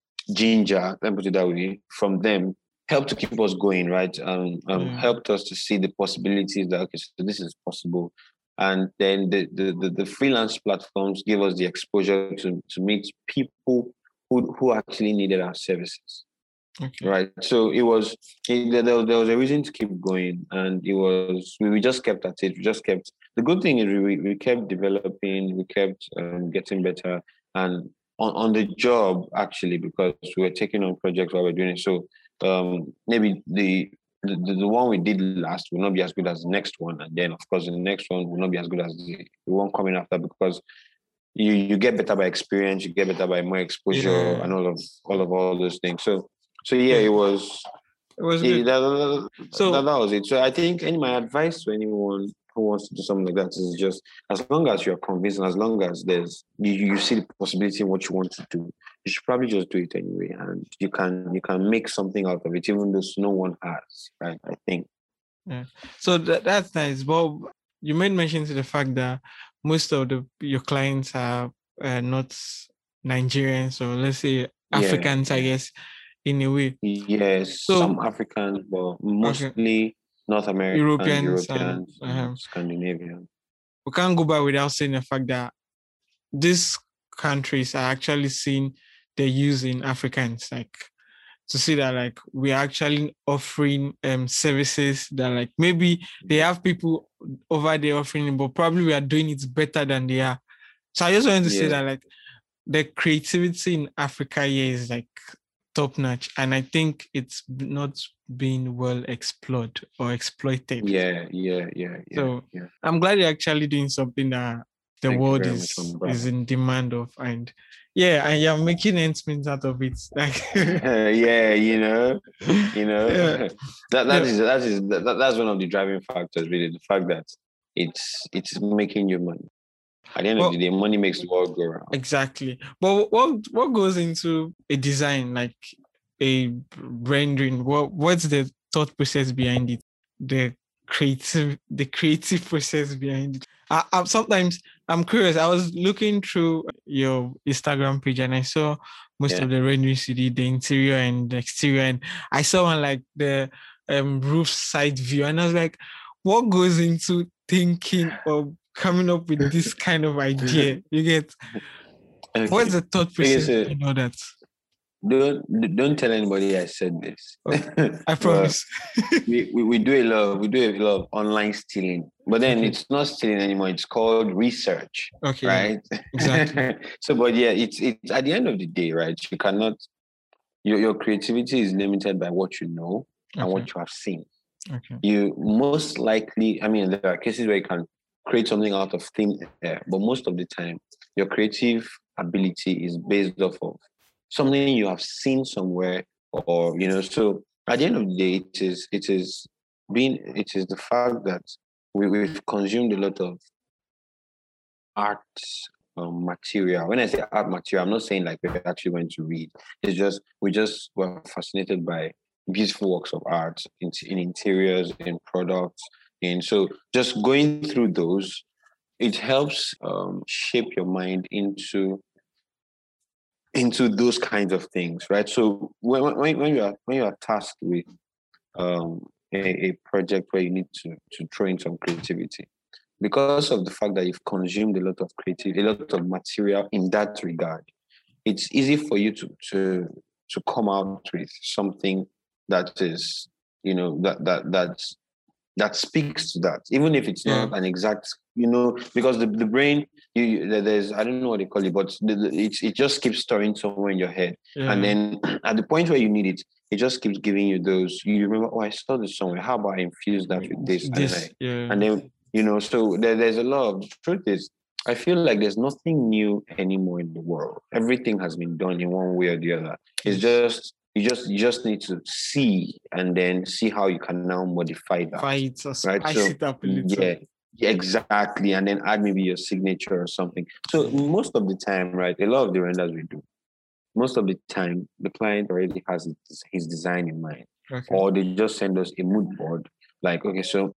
ginger, let me put it that way, from them helped to keep us going, right? Um, um, yeah. helped us to see the possibilities that okay, so this is possible. And then the, the, the, the freelance platforms give us the exposure to, to meet people who, who actually needed our services. Okay. Right. So it was, it, there, there was a reason to keep going. And it was, we, we just kept at it. We just kept, the good thing is we, we kept developing, we kept um, getting better. And on, on the job, actually, because we were taking on projects while we we're doing it. So um, maybe the, the, the one we did last will not be as good as the next one. And then, of course, the next one will not be as good as the, the one coming after, because you, you get better by experience, you get better by more exposure Yeah. and all of all of all those things. So so yeah, Yeah. it was It was yeah, good. that, that, So that, that was it. So I think any my advice to anyone who wants to do something like that is just as long as you're convinced and as long as there's you, you see the possibility in what you want to do, you should probably just do it anyway. And you can you can make something out of it, even though no one has, right? I think. yeah. So that, that's nice. But you made mention to the fact that most of the your clients are uh, not Nigerians, or let's say Yeah, Africans, I yeah. guess, in a way. Yes, some So Africans, but okay, mostly North Americans, Europeans and Europeans, and um, Scandinavians. we can't go by without saying the fact that these countries are actually seeing the use in Africans, like to see that like we're actually offering um services that like maybe they have people over there offering it, but probably we are doing it better than they are. So I just wanted to say Yeah, that like the creativity in Africa here is like top notch, and I think it's not being well explored or exploited. yeah, yeah, yeah, yeah, So yeah. I'm glad you're actually doing something that the Thank you world very much, my is is brother. in demand of, and yeah, and you're making ends meet out of it. Like Yeah, you know, you know, yeah, that that yeah. is that is that, that's one of the driving factors, really, the fact that it's it's making you money. At the end of the Well, day, money makes the world go around. exactly. But what what goes into a design, like a rendering? What what's the thought process behind it? The creative the creative process behind it. I, I sometimes I'm curious. I was looking through your Instagram page and I saw most Yeah. of the renderings you did, the interior and the exterior, and I saw one like the um, roof side view, and I was like, what goes into thinking of coming up with this kind of idea? You get what's Okay. the thought Okay, process so behind all that? don't don't tell anybody I said this. Okay, I But promise. we, we, we do a lot of, we do a lot of online stealing, but then Okay, it's not stealing anymore, it's called research, okay, yeah, right? exactly. So but yeah, it's it's at the end of the day, right? You cannot your, your creativity is limited by what you know and Okay, what you have seen. okay, You most likely, I mean, there are cases where you can create something out of thin air, but most of the time your creative ability is based off of something you have seen somewhere, or you know. So at the end of the day, it is it is being it is the fact that we, we've consumed a lot of art um, material. When I say art material, I'm not saying like we're actually going to read. It's just we just were fascinated by beautiful works of art in, in interiors, in products. And so just going through those, it helps um, shape your mind into into those kinds of things, right? So when when, when you are when you are tasked with um, a, a project where you need to to throw in some creativity, because of the fact that you've consumed a lot of creative, a lot of material in that regard, it's easy for you to to to come out with something that is, you know, that that that's that speaks to that, even if it's Yeah. not an exact, you know, because the, the brain, you, you there's I don't know what they call it, but the, the, it it just keeps storing somewhere in your head, Yeah. and then at the point where you need it, it just keeps giving you those. You remember, oh, I saw this somewhere. How about I infuse that with this, and then This, I, yeah. and then you know, so there, there's a lot of the truth is. I feel like there's nothing new anymore in the world. Everything has been done in one way or the other. It's Yes. just you just you just need to see and then see how you can now modify that. Fight or Right. spice So it up a little. yeah, yeah, exactly. And then add maybe your signature or something. So most of the time, right, a lot of the renders we do, most of the time the client already has his, his design in mind. Okay. Or they just send us a mood board. Like, okay, so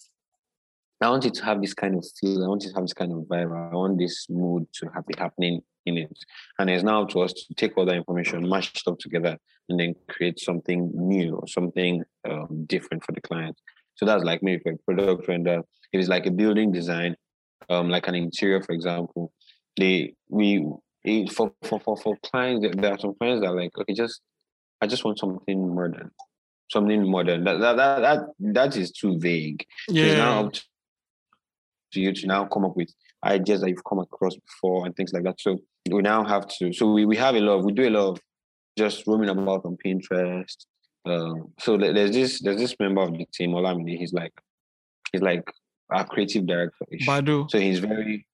I want it to have this kind of feel. I want it to have this kind of vibe. I want this mood to have, be happening in it. And it's now to us to take all that information, mash it up together, and then create something new or something um, different for the client. So that's like maybe for a product render. If it's like a building design, um, like an interior, for example, they we it, for, for for for clients, there are some clients that are like, okay, just I just want something modern, something modern. That that that that, that is too vague. So it's now Yeah. up to you to now come up with ideas that you've come across before and things like that. So we now have to, so we, we have a lot, of, we do a lot of just roaming about on Pinterest. Um, so there's this there's this member of the team, Olamide. He's like he's like our creative director. Badu. So he's very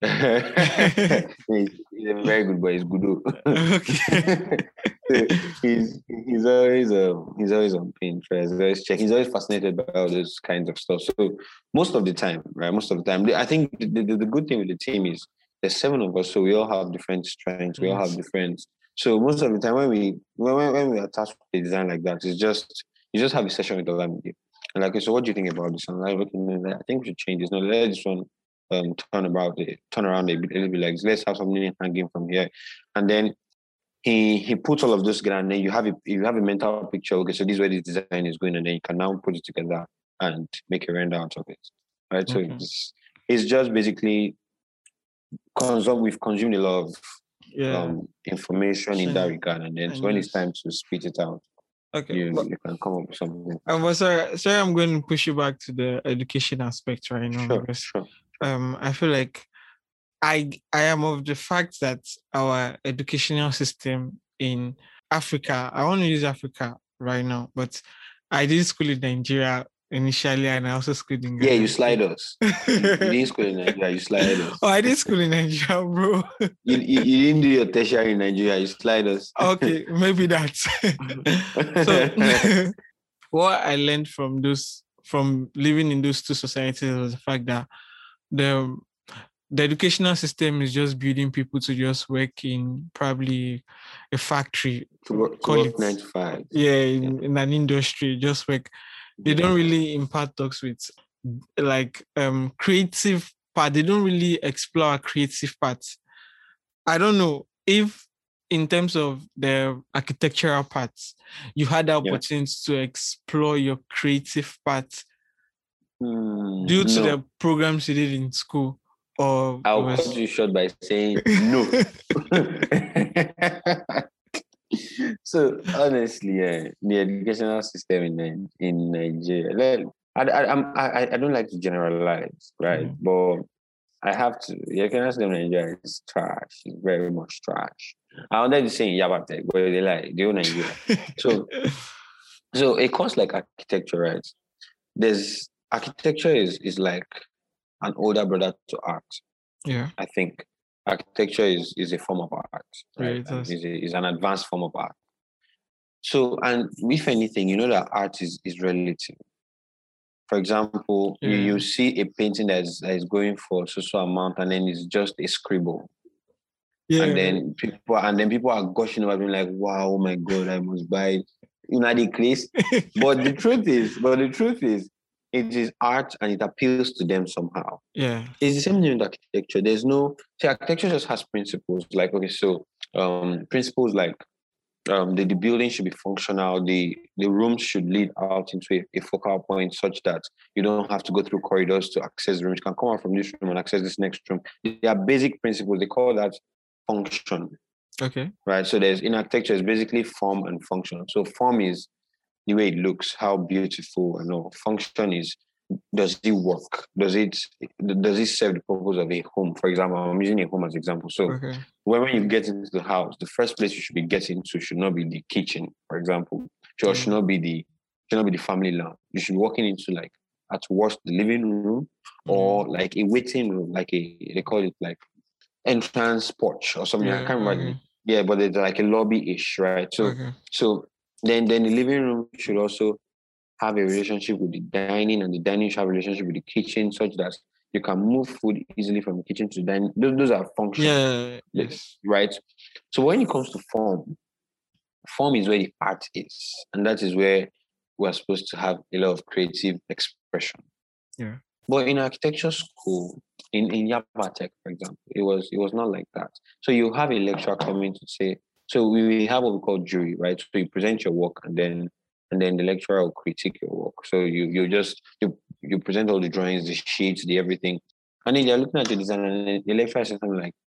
he's, he's a very good boy. He's good. Okay. he's he's always um he's always on Pinterest. He's always checking. He's always fascinated by all those kinds of stuff. So most of the time, right? Most of the time, I think the, the, the good thing with the team is there's seven of us, so we all have different strengths. We all have Yes. different. So most of the time, when we when when we are tasked with a design like that, it's just you just have a session with Olamide. And like, okay, so what do you think about this? And I'm like, okay, I think we should change this. No, let this one um turn about it, turn around a bit, a little bit like let's have something hanging from here, and then he he puts all of this together, and then you have a you have a mental picture. Okay, so this is where this design is going, and then you can now put it together and make a render out of it. Right. So Okay. it's it's just basically consume. We've consumed a lot of Yeah. um information in that Sure. regard, and then And when it's yes. time to spit it out, Okay. you But you can come up with something. I was sorry, sorry, I'm going to push you back to the education aspect right now Sure, because sure. um I feel like I I am of the fact that our educational system in Africa, I want to use Africa right now, but I did school in Nigeria initially and I also schooled in Ghana. Yeah, you slide us. You, you didn't school in Nigeria, you slide us. Oh, I did school in Nigeria, bro. You, you, you didn't do your tertiary in Nigeria, you slide us. Okay, maybe that. So what I learned from those from living in those two societies was the fact that the the educational system is just building people to just work in probably a factory, to work, to call work it, nine to five. yeah, in, in an industry, just work. They Yeah. don't really impart talks with like um creative part. They don't really explore a creative part. I don't know if in terms of the architectural parts, you had the Yeah. opportunity to explore your creative part Hmm, due to no. the programs you did in school, or I'll was... cut you short by saying no. So honestly, yeah, the educational system in Ni- in Nigeria, like, I, I, I'm, I, I don't like to generalize, right? Yeah. But I have to. The educational system in Nigeria is trash. It's very much trash. I wanted to say in Yabatek, but they like they own Nigeria. So, so a course like architecture, right? There's architecture is is like an older brother to art. Yeah, I think architecture is, is a form of art, yeah, right? it And does. is a, is an advanced form of art. So, and if anything, you know that art is, is relative. For example, you, Yeah. you see a painting that is, that is going for so so amount, and then it's just a scribble, Yeah, and then people and then people are gushing over being like, "Wow, oh my God, I must buy it." you know, the place. But the truth is, but the truth is, it is art and it appeals to them somehow. Yeah. It's the same thing with architecture. There's no, see, architecture just has principles. Like, okay, so um, principles like um, the, the building should be functional. The the rooms should lead out into a, a focal point such that you don't have to go through corridors to access the rooms. You can come out from this room and access this next room. They are basic principles. They call that function, Okay. right? So there's in architecture, it's basically form and function. So form is the way it looks, how beautiful and all. Function is, does it work? Does it does it serve the purpose of a home? For example, I'm using a home as an example. So Okay. when, when you get into the house, the first place you should be getting to should not be the kitchen, for example. Should, should Mm. not be the should not be the family lounge. You should be walking into like at worst the living room or like a waiting room, like a they call it like entrance porch or something. I Yeah. can't remember. Okay. Yeah, but it's like a lobby-ish, right? So Okay. so then then the living room should also have a relationship with the dining, and the dining should have a relationship with the kitchen, such that you can move food easily from the kitchen to the dining. Those, those are functions, Yeah. Yes. right? So when it comes to form, form is where the art is, and that is where we're supposed to have a lot of creative expression. Yeah. But in architecture school, in, in Yaba Tech, for example, it was it was not like that. So you have a lecturer coming to say, so we we have what we call jury, right? So you present your work and then and then the lecturer will critique your work. So you you just you you present all the drawings, the sheets, the everything. And then they're looking at your design and the lecturer says something like,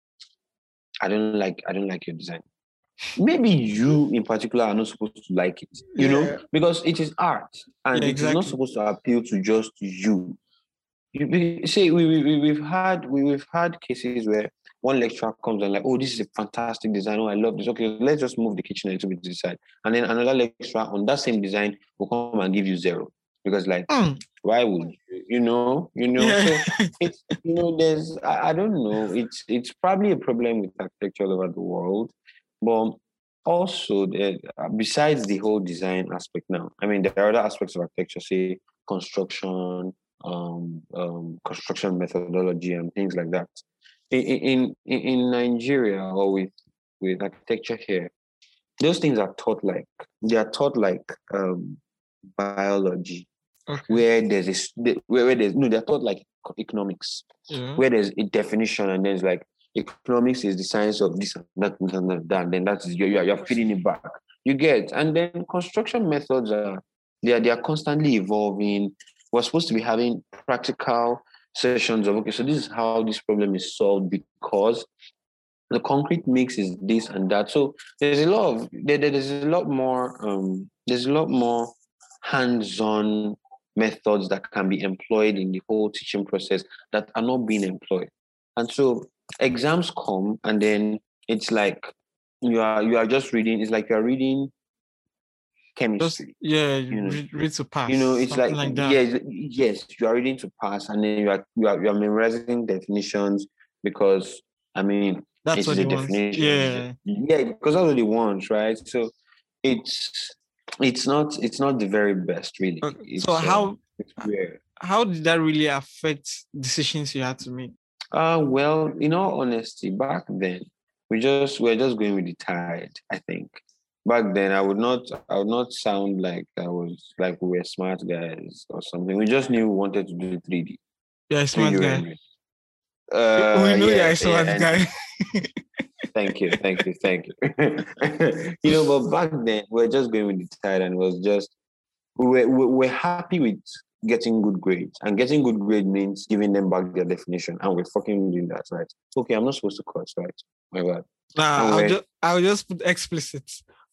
I don't like I don't like your design. Maybe you in particular are not supposed to like it, you Yeah. know, because it is art and Yeah, it is not exactly. supposed to appeal to just you. You we- see, we, we, we- we've had we, we've had cases where one lecturer comes and like, oh, this is a fantastic design. Oh, I love this. Okay, let's just move the kitchen a little bit to the side. And then another lecturer on that same design will come and give you zero. Because like, Mm. why would you, you know, you know? Yeah. So it's you know, there's I, I don't know. It's it's probably a problem with architecture all over the world. But also there, besides the whole design aspect now, I mean there are other aspects of architecture, say construction, um, um, construction methodology and things like that. In, in in in Nigeria or with with architecture here, those things are taught like they are taught like um, biology, Okay. where there's a s- the- where, where there's no they're taught like economics, Yeah. where there's a definition and there's like economics is the science of this and that and that, and that, and then that's you you're, you're feeding it back. You get and then construction methods are they are they are constantly evolving. We're supposed to be having practical sessions of okay, so this is how this problem is solved because the concrete mix is this and that. So there's a lot of there, there- there's a lot more um there's a lot more hands-on methods that can be employed in the whole teaching process that are not being employed. And so exams come and then it's like you are you are just reading, it's like you're reading Just chemistry, yeah, you know. read, read to pass. You know, it's Something like like that. yes, yes, you are reading to pass, and then you are you are, you are memorizing definitions because I mean That's it what is he a wants. definition. Yeah. Yeah, because that's what they want, right? So it's it's not it's not the very best, really. Okay. So It's uh, how it's weird. how did that really affect decisions you had to make? Uh well, in all honesty, back then we just we're just going with the tide. I think back then I would not I would not sound like I was like we were smart guys or something. We just knew we wanted to do three D, You're a three D smart guy. rendering. We Uh, know you're yeah, a yeah, smart and guy. thank you, thank you, thank you. You know, but back then we are just going with the tide, and it was just we were we we're happy with getting good grades, and getting good grade means giving them back their definition, and we're fucking doing that, right? Okay, I'm not supposed to curse, right? My bad. Nah, And I'll we're just I'll just put explicit.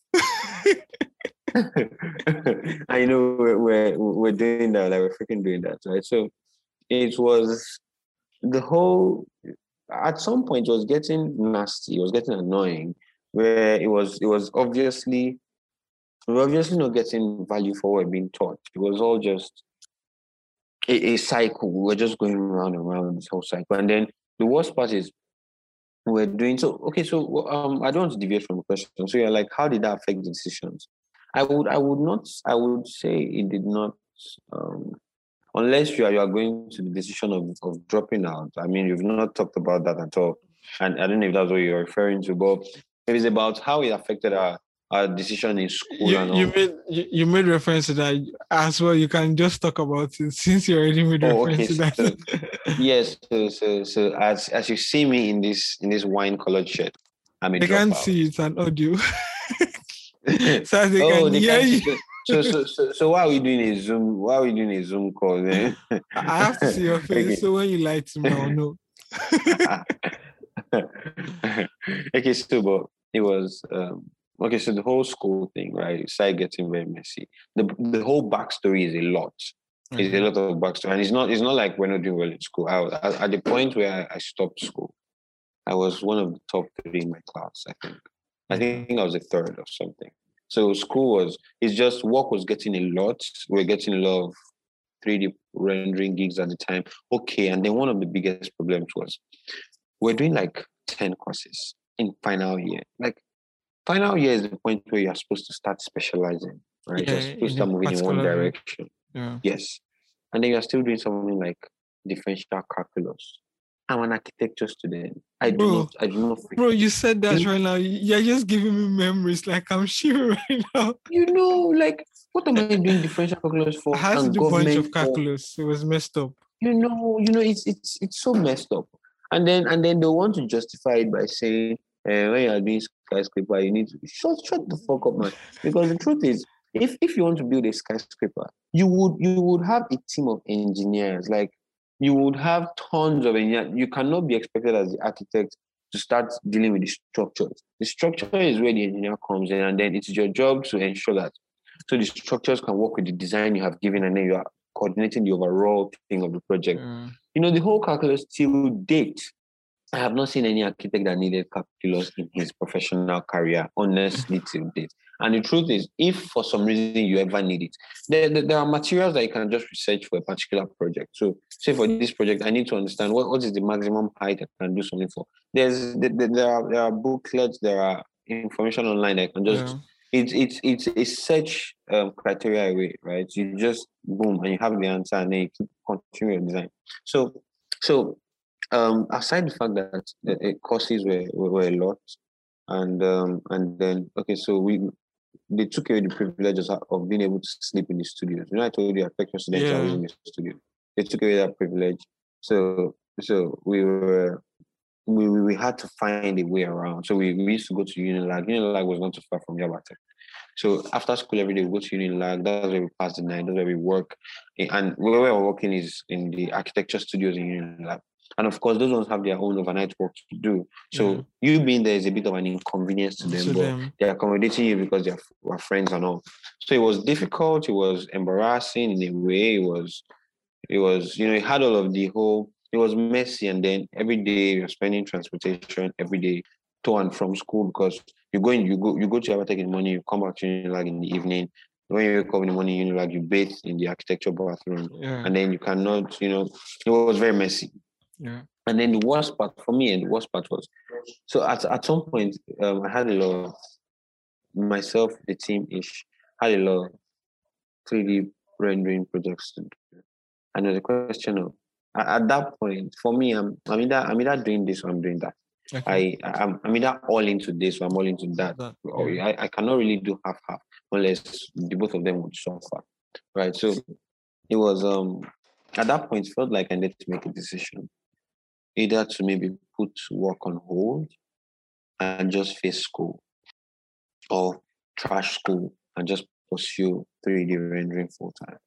I know we're, we're we're doing that, like we're freaking doing that, right? So it was the whole at some point it was getting nasty, it was getting annoying, where it was it was obviously we were obviously not getting value for what we're being taught. It was all just a, a cycle. We were just going around and around this whole cycle. And then the worst part is we're doing so okay, so um I don't want to deviate from the question. So you're like, how did that affect the decisions? I would I would not I would say it did not um unless you are you are going to the decision of, of dropping out. I mean, you've not talked about that at all. And I don't know if that's what you're referring to, but it is about how it affected our our decision in school You, and all. you made you, you made reference to that as well. You can just talk about it since you already made Oh, reference okay. to that. So yes, so so so as as you see me in this in this wine colored shirt, I'm a I can't dropout. see it's an audio. So as they Oh, can they hear can't. you. see- So so so so why are we doing a Zoom? Why are we doing a Zoom call then? I have to see your face, Okay. so when you lie to me, I'll know. Okay, so but it was um okay, so the whole school thing, right? It started getting very messy. The the whole backstory is a lot. It's a Okay. lot of backstory. And it's not it's not like we're not doing well in school. I, was- at, at the point where I, I stopped school, I was one of the top three in my class, I think. I Okay. think I was a third or something. So school was it's just work was getting a lot. We are getting a lot of three D rendering gigs at the time. Okay, and then one of the biggest problems was we're doing like ten courses in final year. Like final year is the point where you're supposed to start specializing, right? You're Yeah, supposed to in a start moving in one particular view. direction. Yeah. Yes. And then you're still doing something like differential calculus. I'm an architecture student. I do Bro, not I do not bro, you said that You- right now. You're just giving me memories. Like I'm sure right now. you know, like what am I doing differential calculus I for had to and do a bunch government of for? calculus. It was messed up. You know, you know, it's it's it's so messed up. And then and then they want to justify it by saying, uh, when you're doing skyscraper, you need to shut shut the fuck up, man. Because the truth is, if if you want to build a skyscraper, you would you would have a team of engineers. Like you would have tons of engineers. You cannot be expected as the architect to start dealing with the structures. The structure is where the engineer comes in, and then it's your job to ensure that so the structures can work with the design you have given, and then you are coordinating the overall thing of the project. Yeah. You know, the whole calculus till date, I have not seen any architect that needed calculus in his professional career, honestly, till date. And the truth is, if for some reason you ever need it, there, there, there are materials that you can just research for a particular project. So, say for this project, I need to understand what, what is the maximum height I can do something for. There's there, there are there are booklets, there are information online. I can just Yeah. it's it's it's a search um, criteria away, right? You just boom and you have the answer, and then you keep continue your design. So so um, aside the fact that uh, uh, courses were, were were a lot, and um, and then okay, so we they took away the privileges of of being able to sleep in the studios. You know, I told you architecture students are always Yeah. in the studio. They took away that privilege, so so we were we, we, we had to find a way around. So we, we used to go to Unilag. Unilag was not too far from Yabate. So after school every day we go to Unilag. That's where we pass the night. That's where we work. And where we're working is in the architecture studios in Unilag. And of course, those ones have their own overnight work to do. So Yeah. you being there is a bit of an inconvenience to them, To but them. they're accommodating you because they're f- friends and all. So it was difficult. It was embarrassing in a way. It was it was, you know, it had all of the whole, it was messy. And then every day you're spending transportation every day to and from school because you go in, you go, you go to Avatech in the morning, you come back to Unilag in the evening. When you wake up in the morning, Unilag, you bathe in the architecture bathroom. Yeah. And then you cannot, you know, it was very messy. Yeah. And then the worst part for me, and the worst part was, so at, at some point, um, I had a lot of, myself, the team ish, had a lot of three D rendering projects to do. And there's a question of at, at that point, for me, I'm I'm either I'm either doing this or I'm doing that. Okay. I I'm, I'm either all into this or I'm all into that. That, Or yeah. I, I cannot really do half half unless the both of them would suffer. Right. So it was um at that point it felt like I needed to make a decision. Either to maybe put work on hold and just face school or trash school and just pursue three D rendering full time.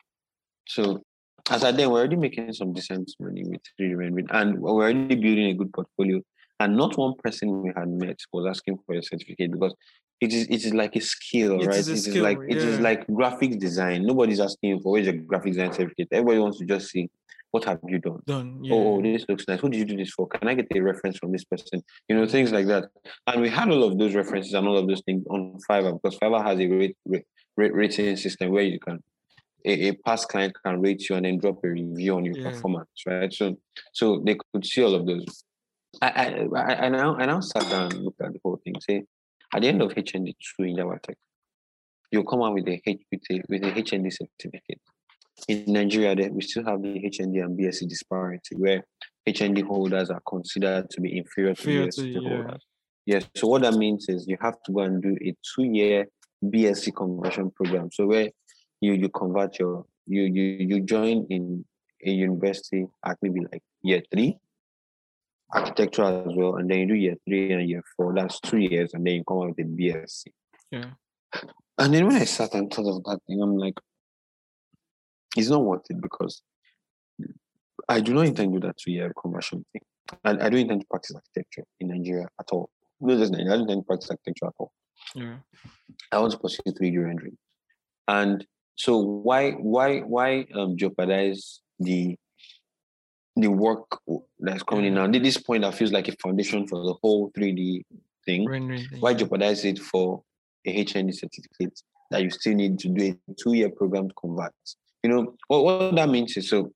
So as at then, we're already making some decent money with three D rendering, and we're already building a good portfolio. And not one person we had met was asking for a certificate because it is it is like a skill, It right? is a It is like skill. it is Yeah. like graphics design. Nobody's asking you for where's your graphics design certificate. Everybody wants to just see what have you done. Done. Yeah. Oh, oh, this looks nice. Who did you do this for? Can I get a reference from this person? You know, things like that. And we had all of those references and all of those things on Fiverr because Fiverr has a rate, rate, rate rating system where you can a, a past client can rate you and then drop a review on your Yeah. performance, right? So, so they could see all of those. I, I, I, I now, I now sat down and looked at the whole thing. Say, at the end of H N D two in Java Tech, you'll come out with a H with a, with a H N D certificate. In Nigeria, there, we still have the H N D and B S c disparity, where H N D holders are considered to be inferior to Fair to B S c yeah. holders. Yes. So what that means is you have to go and do a two-year B S c conversion program. So where you you convert your you you you join in a university at maybe like year three, architecture as well, and then you do year three and year four. That's two years, and then you come out with a B S c. Yeah. And then when I sat and thought of that thing, I'm like, it's not worth it because I do not intend to do that two-year conversion thing. And I don't intend to practice architecture in Nigeria at all. No, just Nigeria. I don't intend to practice architecture at all. Yeah. I want to pursue three D rendering. And so why why why um, jeopardize the the work that's coming in Yeah. now? At this point, that feels like a foundation for the whole three D thing. Rendering thing, Why yeah. jeopardize it for a H N D certificate that you still need to do a two-year program to convert? You know what, what that means is so.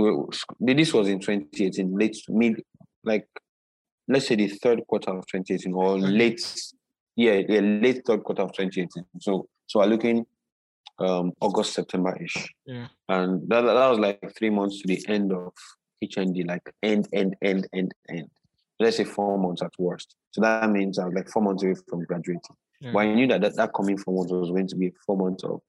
This was in twenty eighteen, late mid, like let's say the third quarter of twenty eighteen or Okay. late, yeah, yeah, late third quarter of twenty eighteen. So, so we're looking um August, September-ish, Yeah. and that that was like three months to the end of H N D, like end, end, end, end, end. Let's say four months at worst. So that means I was like four months away from graduating. Yeah. But I knew that, that that coming four months was going to be four months of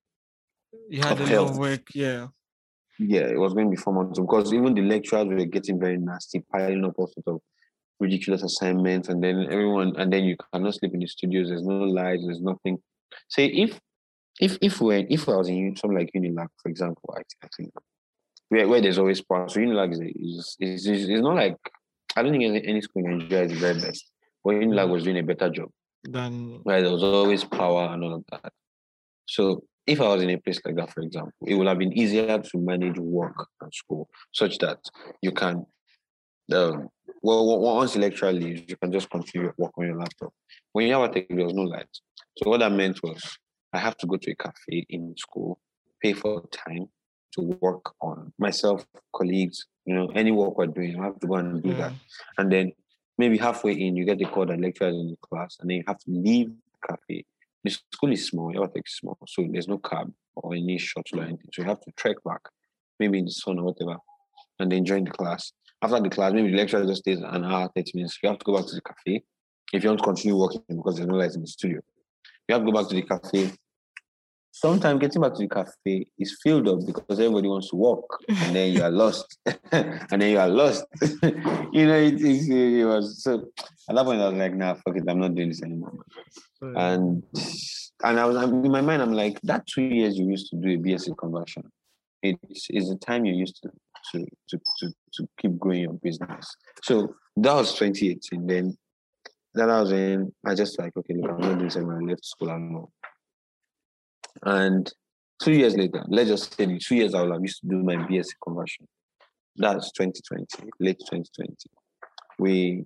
You had of a lot hell. of work, yeah. Yeah, it was going to be four months because even the lecturers were getting very nasty, piling up all sorts of ridiculous assignments, and then everyone, and then you cannot sleep in the studios. There's no lights. There's nothing. Say if if if we if I was in something like Unilag, for example, I, I think where, where there's always power. So Unilag is is, is is not like I don't think any, any school in Nigeria is the very best, but Unilag Yeah. was doing a better job. Then Where there was always power and all of that. So if I was in a place like that, for example, it would have been easier to manage work and school such that you can, um, well, w- once the lecturer leaves, you can just continue work on your laptop. When you have a tech, there was no light. So what that meant was I have to go to a cafe in school, pay for time to work on myself, colleagues, you know, any work we're doing, I have to go and do yeah. that. And then maybe halfway in, you get the call that lecturer is in the class, and then you have to leave the cafe. The school is small, your is small, so there's no cab or any shuttle or anything. So you have to trek back, maybe in the sun or whatever, and then join the class. After the class, maybe the lecturer just stays an hour, thirty minutes. You have to go back to the cafe if you want to continue working because there's no lights in the studio. You have to go back to the cafe. Sometimes getting back to the cafe is filled up because everybody wants to walk, and then you are lost, and then you are lost. you know, it, it, it was so. At that point, I was like, "Nah, fuck it, I'm not doing this anymore." So, And and I was I'm, in my mind, I'm like, that two years you used to do a B S c conversion, it's is the time you used to to to to to keep growing your business. So that was twenty eighteen. Then that I was in, I just like, okay, look, I'm not doing this anymore. I left school alone. And two years later, let's just say the two years I was used to do my B S c conversion. That's twenty twenty, late twenty twenty. We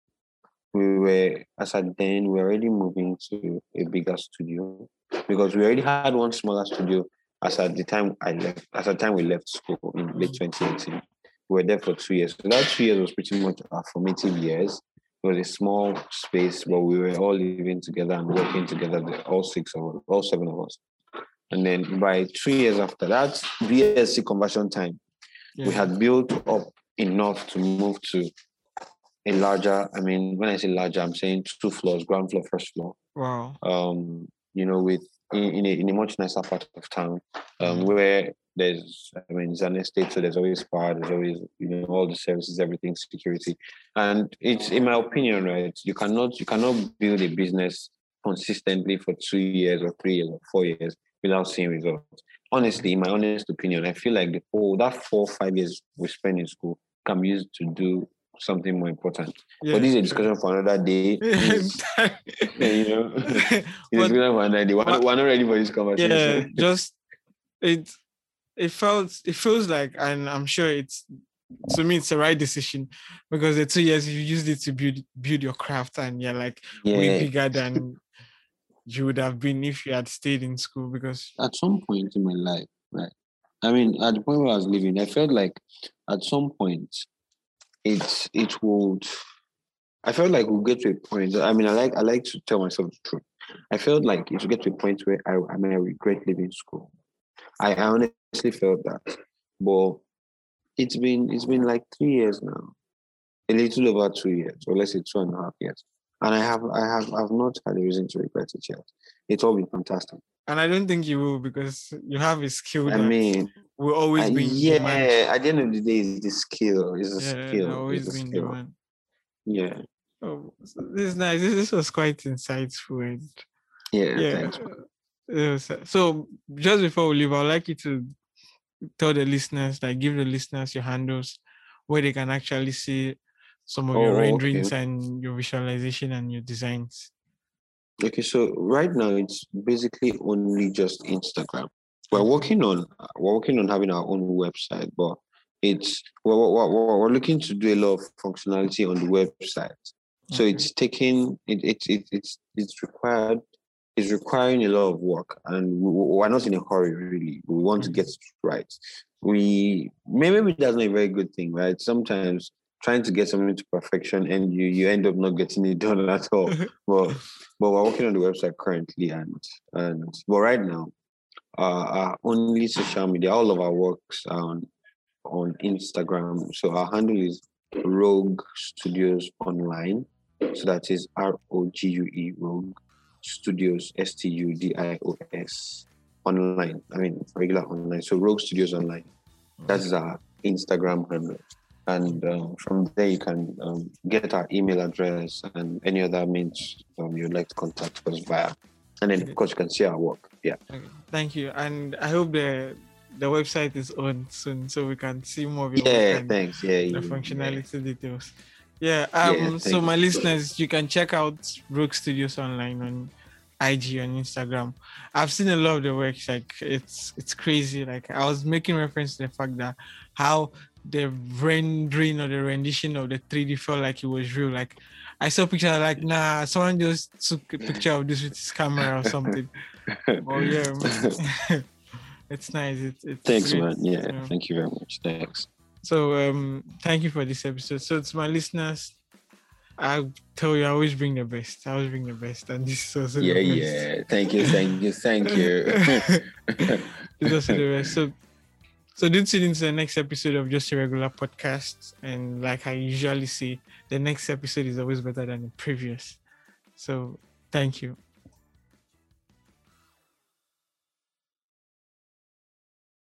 we were, as at then, we were already moving to a bigger studio because we already had one smaller studio as at the time I left, as at the time we left school in late twenty eighteen. We were there for two years. So that two years was pretty much our formative years. It was a small space, but we were all living together and working together, all six of us, all seven of us. And then by three years after that, B S c conversion time, yeah. we had built up enough to move to a larger, I mean, when I say larger, I'm saying two floors, ground floor, first floor. Wow. Um, you know, with in, in, a, in a much nicer part of town, um, Mhm. where there's, I mean, it's an estate, so there's always power, there's always, you know, all the services, everything, security. And it's, in my opinion, right, you cannot, you cannot build a business consistently for two years or three years or four years without seeing results. Honestly, in my honest opinion, I feel like the whole, that four or five years we spend in school can be used to do something more important. Yeah, but this is a true. discussion for another day. This, you know, it's a But- discussion for another day. We're, but- we're not ready for this conversation. yeah, just it it felt it feels like, and I'm sure it's, to me, it's the right decision because the two years you used it to build build your craft, and you're like way Yeah. bigger than you would have been if you had stayed in school. Because At some point in my life, right? I mean, at the point where I was living, I felt like at some point it's it would. I felt like we'll get to a point. I mean, I like I like to tell myself the truth. I felt like it would get to a point where I I may regret leaving school. I, I honestly felt that, but it's been it's been like three years now, a little over two years, or let's say two and a half years. And I have, I have, I've not had a reason to regret it yet. It's all been fantastic. And I don't think you will, because you have a skill I that mean, will always I, be in yeah, demand. at the end of the day, it's the skill. It's a Yeah, skill. always It's a be in skill. demand. Yeah. Oh, so this is nice. This, this was quite insightful. And Yeah. yeah. Thanks. Yes. So just before we leave, I'd like you to tell the listeners, like give the listeners your handles where they can actually see some of your Oh, renderings okay. and your visualization and your designs. Okay. So right now, it's basically only just Instagram. We're Okay. working on we're working on having our own website, but it's we're, we're, we're we're looking to do a lot of functionality on the website. So Okay. it's taking it, it, it it's it's required it's requiring a lot of work, and we, we're not in a hurry really. We want to Okay. get it right. We maybe that's not a very good thing, right? Sometimes trying to get something to perfection and you you end up not getting it done at all. But but we're working on the website currently, and and but right now uh, our only social media, all of our works are on, on Instagram. So our handle is Rogue Studios Online. So that is R O G U E Rogue Studios S T U D I O S online. I mean regular online. So Rogue Studios Online. That is our Instagram handle. And um, from there, you can um, get our email address and any other means um, you'd like to contact us via. And then, of course, you can see our work. Yeah. Okay. Thank you. And I hope the the website is on soon so we can see more of your Yeah, work and thanks. Yeah, the yeah, functionality yeah. details. Yeah. Yeah, Um. So thank my you. listeners, you can check out Rogue Studios online on I G and Instagram. I've seen a lot of the works. Like it's it's crazy. Like I was making reference to the fact that how the rendering or the rendition of the three D felt like it was real. Like I saw pictures like, nah, someone just took a picture of this with his camera or something. Oh yeah, it's nice. It's it's Thanks, great. man. Yeah, You know. thank you very much. Thanks. So um, thank you for this episode. So to my listeners, I tell you, I always bring the best. I always bring the best, and this is also Yeah, the best. yeah. Thank you, thank you, thank you. This is also the best. So, so do tune into the next episode of Just a Regular Podcast. And like I usually say, the next episode is always better than the previous. So, thank you.